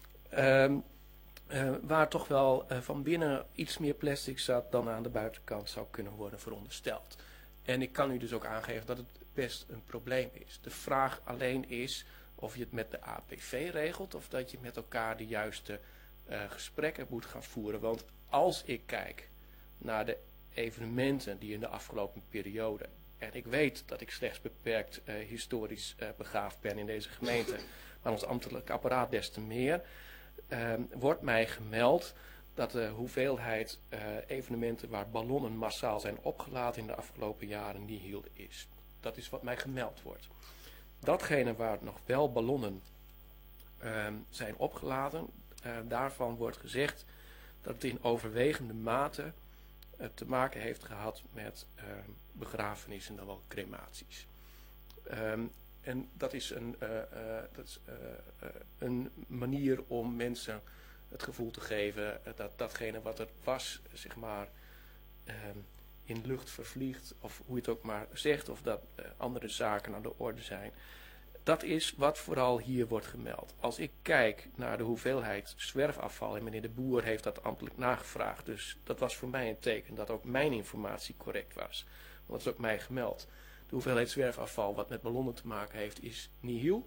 Um, uh, waar toch wel uh, van binnen iets meer plastic zat dan aan de buitenkant zou kunnen worden verondersteld. En ik kan u dus ook aangeven dat het best een probleem is. De vraag alleen is of je het met de A P V regelt of dat je met elkaar de juiste uh, gesprekken moet gaan voeren. Want als ik kijk naar de evenementen die in de afgelopen periode, en ik weet dat ik slechts beperkt uh, historisch uh, begaafd ben in deze gemeente, maar ons ambtelijk apparaat des te meer, uh, wordt mij gemeld dat de hoeveelheid uh, evenementen waar ballonnen massaal zijn opgelaten in de afgelopen jaren niet heel is. Dat is wat mij gemeld wordt. Datgene waar nog wel ballonnen uh, zijn opgelaten, uh, daarvan wordt gezegd dat het in overwegende mate uh, te maken heeft gehad met uh, begrafenissen en dan wel crematies. Um, en dat is een, uh, uh, dat is, uh, uh, een manier om mensen het gevoel te geven dat datgene wat er was, zeg maar, uh, in lucht vervliegt, of hoe je het ook maar zegt, of dat uh, andere zaken aan de orde zijn. Dat is wat vooral hier wordt gemeld. Als ik kijk naar de hoeveelheid zwerfafval, en meneer De Boer heeft dat ambtelijk nagevraagd, dus dat was voor mij een teken dat ook mijn informatie correct was. Want dat is ook mij gemeld. De hoeveelheid zwerfafval wat met ballonnen te maken heeft is nihil.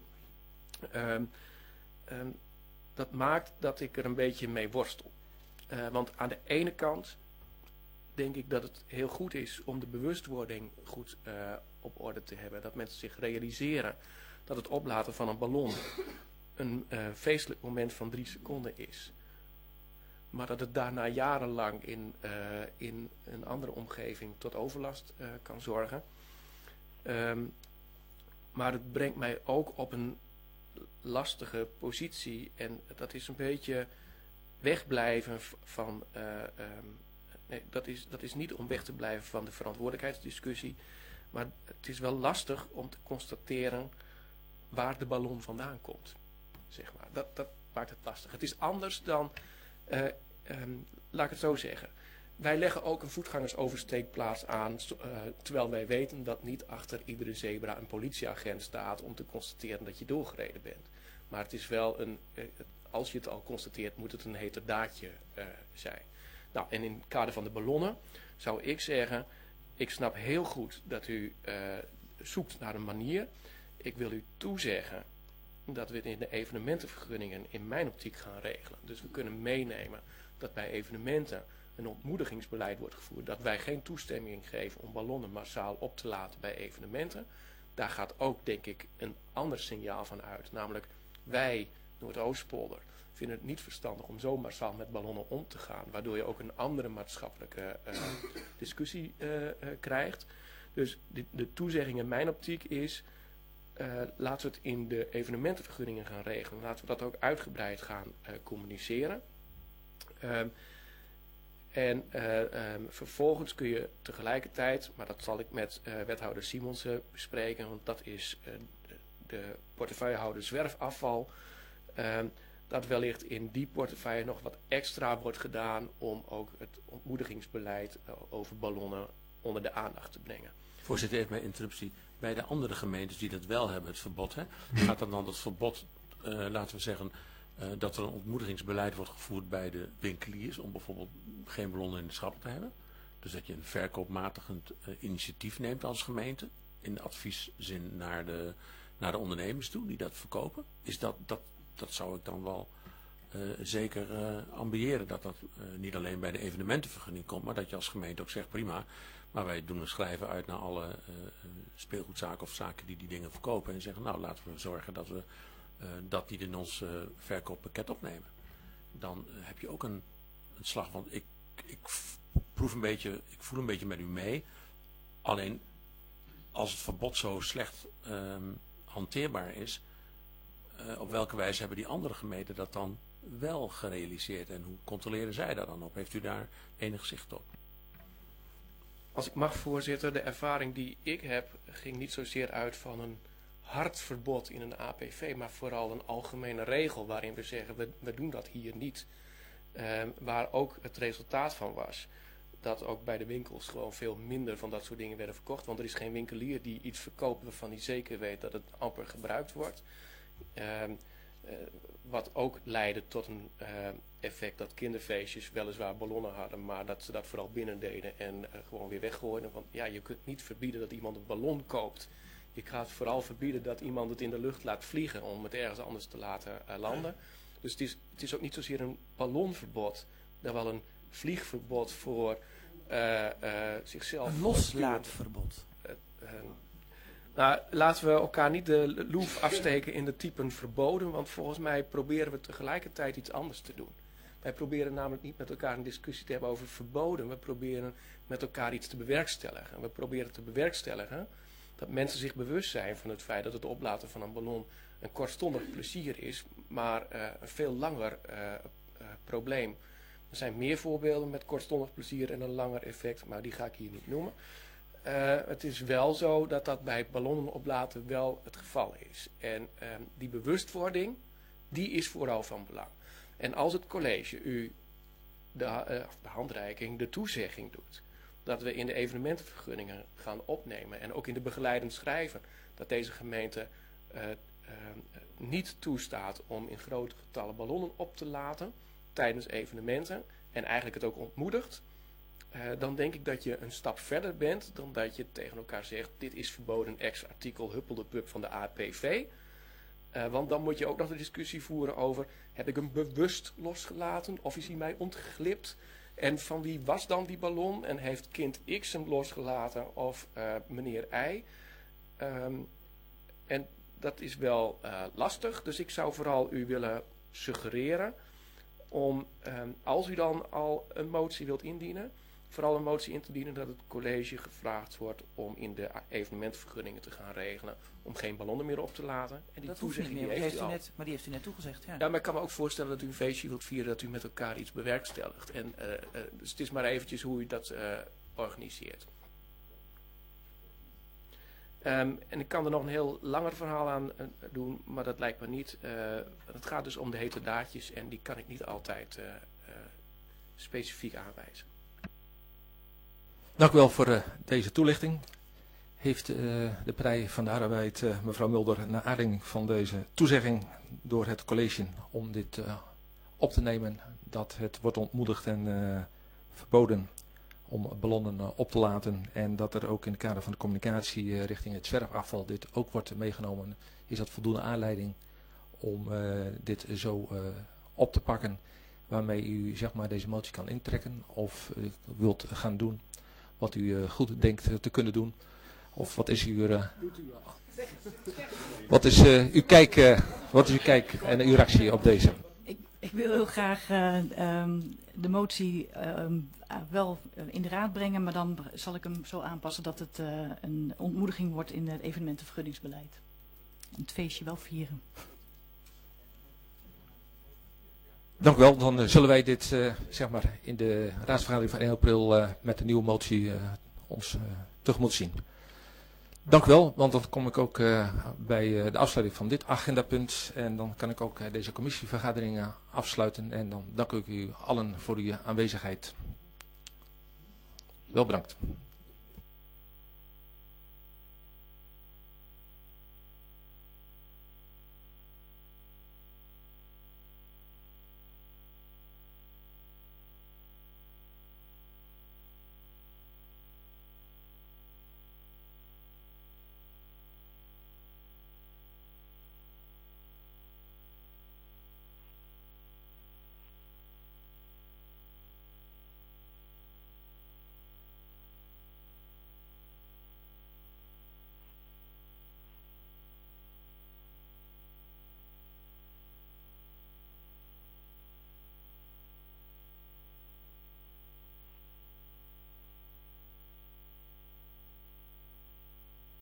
Um, um, dat maakt dat ik er een beetje mee worstel. Uh, want aan de ene kant denk ik dat het heel goed is om de bewustwording goed uh, op orde te hebben. Dat mensen zich realiseren dat het oplaten van een ballon een uh, feestelijk moment van drie seconden is. Maar dat het daarna jarenlang in, uh, in een andere omgeving tot overlast uh, kan zorgen. Um, maar het brengt mij ook op een lastige positie. En dat is een beetje wegblijven van... Uh, um, nee, dat is, dat is niet om weg te blijven van de verantwoordelijkheidsdiscussie. Maar het is wel lastig om te constateren waar de ballon vandaan komt. Zeg maar. dat, dat maakt het lastig. Het is anders dan... Uh, um, laat ik het zo zeggen. Wij leggen ook een voetgangersoversteekplaats aan, uh, terwijl wij weten dat niet achter iedere zebra een politieagent staat om te constateren dat je doorgereden bent. Maar het is wel een, uh, als je het al constateert, moet het een heterdaadje uh, zijn. Nou, en in het kader van de ballonnen zou ik zeggen, ik snap heel goed dat u uh, zoekt naar een manier. Ik wil u toezeggen dat we het in de evenementenvergunningen in mijn optiek gaan regelen. Dus we kunnen meenemen dat bij evenementen een ontmoedigingsbeleid wordt gevoerd. Dat wij geen toestemming geven om ballonnen massaal op te laten bij evenementen. Daar gaat ook, denk ik, een ander signaal van uit. Namelijk, wij, Noordoostpolder, vinden het niet verstandig om zo massaal met ballonnen om te gaan. Waardoor je ook een andere maatschappelijke uh, discussie uh, uh, krijgt. Dus de, de toezegging in mijn optiek is... Uh, laten we het in de evenementenvergunningen gaan regelen. Laten we dat ook uitgebreid gaan uh, communiceren. Um, en uh, um, vervolgens kun je tegelijkertijd, maar dat zal ik met uh, wethouder Simonsen bespreken, want dat is uh, de, de portefeuillehouder zwerfafval, um, dat wellicht in die portefeuille nog wat extra wordt gedaan om ook het ontmoedigingsbeleid uh, over ballonnen onder de aandacht te brengen. Voorzitter, even mijn interruptie. Bij de andere gemeentes die dat wel hebben, het verbod, hè, gaat dan dan het verbod, uh, laten we zeggen, uh, dat er een ontmoedigingsbeleid wordt gevoerd bij de winkeliers om bijvoorbeeld geen ballonnen in de schappen te hebben. Dus dat je een verkoopmatigend uh, initiatief neemt als gemeente, in de advieszin naar de, naar de ondernemers toe die dat verkopen. Is dat, dat, dat zou ik dan wel uh, zeker uh, ambiëren, dat dat uh, niet alleen bij de evenementenvergunning komt, maar dat je als gemeente ook zegt, prima, maar wij doen een schrijven uit naar alle uh, speelgoedzaken of zaken die die dingen verkopen en zeggen, nou laten we zorgen dat we uh, dat niet in ons uh, verkooppakket opnemen. Dan uh, heb je ook een, een slag, want ik, ik proef een beetje, ik voel een beetje met u mee. Alleen als het verbod zo slecht um, hanteerbaar is, uh, op welke wijze hebben die andere gemeenten dat dan wel gerealiseerd en hoe controleren zij daar dan op? Heeft u daar enig zicht op? Als ik mag, voorzitter, de ervaring die ik heb ging niet zozeer uit van een hard verbod in een A P V, maar vooral een algemene regel waarin we zeggen, we, we doen dat hier niet. Um, waar ook het resultaat van was dat ook bij de winkels gewoon veel minder van dat soort dingen werden verkocht. Want er is geen winkelier die iets verkoopt waarvan hij zeker weet dat het amper gebruikt wordt. Um, uh, wat ook leidde tot een uh, effect dat kinderfeestjes weliswaar ballonnen hadden, maar dat ze dat vooral binnen deden en uh, gewoon weer weggooiden. Want ja, je kunt niet verbieden dat iemand een ballon koopt. Je gaat vooral verbieden dat iemand het in de lucht laat vliegen om het ergens anders te laten uh, landen. Dus het is, het is ook niet zozeer een ballonverbod, maar wel een vliegverbod voor uh, uh, zichzelf. Een loslaatverbod. Uh, uh, nou, laten we elkaar niet de loef afsteken in de typen verboden, want volgens mij proberen we tegelijkertijd iets anders te doen. Wij proberen namelijk niet met elkaar een discussie te hebben over verboden. We proberen met elkaar iets te bewerkstelligen. We proberen te bewerkstelligen dat mensen zich bewust zijn van het feit dat het oplaten van een ballon een kortstondig plezier is, maar uh, een veel langer uh, uh, probleem. Er zijn meer voorbeelden met kortstondig plezier en een langer effect, maar die ga ik hier niet noemen. Uh, het is wel zo dat dat bij ballonnen oplaten wel het geval is. En uh, die bewustwording, die is vooral van belang. En als het college u de, uh, de handreiking, de toezegging doet, dat we in de evenementenvergunningen gaan opnemen en ook in de begeleidend schrijven, dat deze gemeente uh, uh, niet toestaat om in grote getallen ballonnen op te laten tijdens evenementen en eigenlijk het ook ontmoedigt, uh, dan denk ik dat je een stap verder bent dan dat je tegen elkaar zegt, dit is verboden ex-artikel huppel de pup van de A P V. Uh, want dan moet je ook nog de discussie voeren over, heb ik hem bewust losgelaten of is hij mij ontglipt? En van wie was dan die ballon? En heeft kind X hem losgelaten of uh, meneer Y? Um, en dat is wel uh, lastig. Dus ik zou vooral u willen suggereren om, um, als u dan al een motie wilt indienen, vooral een motie in te dienen dat het college gevraagd wordt om in de evenementvergunningen te gaan regelen om geen ballonnen meer op te laten. En die dat hoeft niet meer, die die heeft heeft u u al. net, maar die heeft u net toegezegd. Ja. Ja, maar ik kan me ook voorstellen dat u een feestje wilt vieren, dat u met elkaar iets bewerkstelligt. En, uh, uh, dus het is maar eventjes hoe u dat uh, organiseert. Um, en ik kan er nog een heel langer verhaal aan uh, doen, maar dat lijkt me niet. Uh, het gaat dus om de heterdaadjes en die kan ik niet altijd uh, uh, specifiek aanwijzen. Dank u wel voor uh, deze toelichting. Heeft uh, de Partij van de Arbeid, uh, mevrouw Mulder, naar aanleiding van deze toezegging door het college om dit uh, op te nemen, dat het wordt ontmoedigd en uh, verboden om ballonnen uh, op te laten en dat er ook in het kader van de communicatie uh, richting het zwerfafval dit ook wordt meegenomen, is dat voldoende aanleiding om uh, dit zo uh, op te pakken, waarmee u zeg maar deze motie kan intrekken of uh, wilt gaan doen wat u uh, goed denkt uh, te kunnen doen. Of wat is uw, uh, wat is, uh, uw kijk, uh, wat is uw kijk en uw reactie op deze? Ik, ik wil heel graag uh, um, de motie um, uh, wel in de raad brengen, maar dan zal ik hem zo aanpassen dat het uh, een ontmoediging wordt in het evenementenvergunningsbeleid. Het feestje wel vieren. Dank u wel. Dan uh, zullen wij dit uh, zeg maar in de raadsvergadering van één april uh, met de nieuwe motie uh, ons uh, tegemoet zien. Dank u wel, want dan kom ik ook uh, bij uh, de afsluiting van dit agendapunt. En dan kan ik ook uh, deze commissievergadering uh, afsluiten. En dan dank ik u allen voor uw aanwezigheid. Wel bedankt.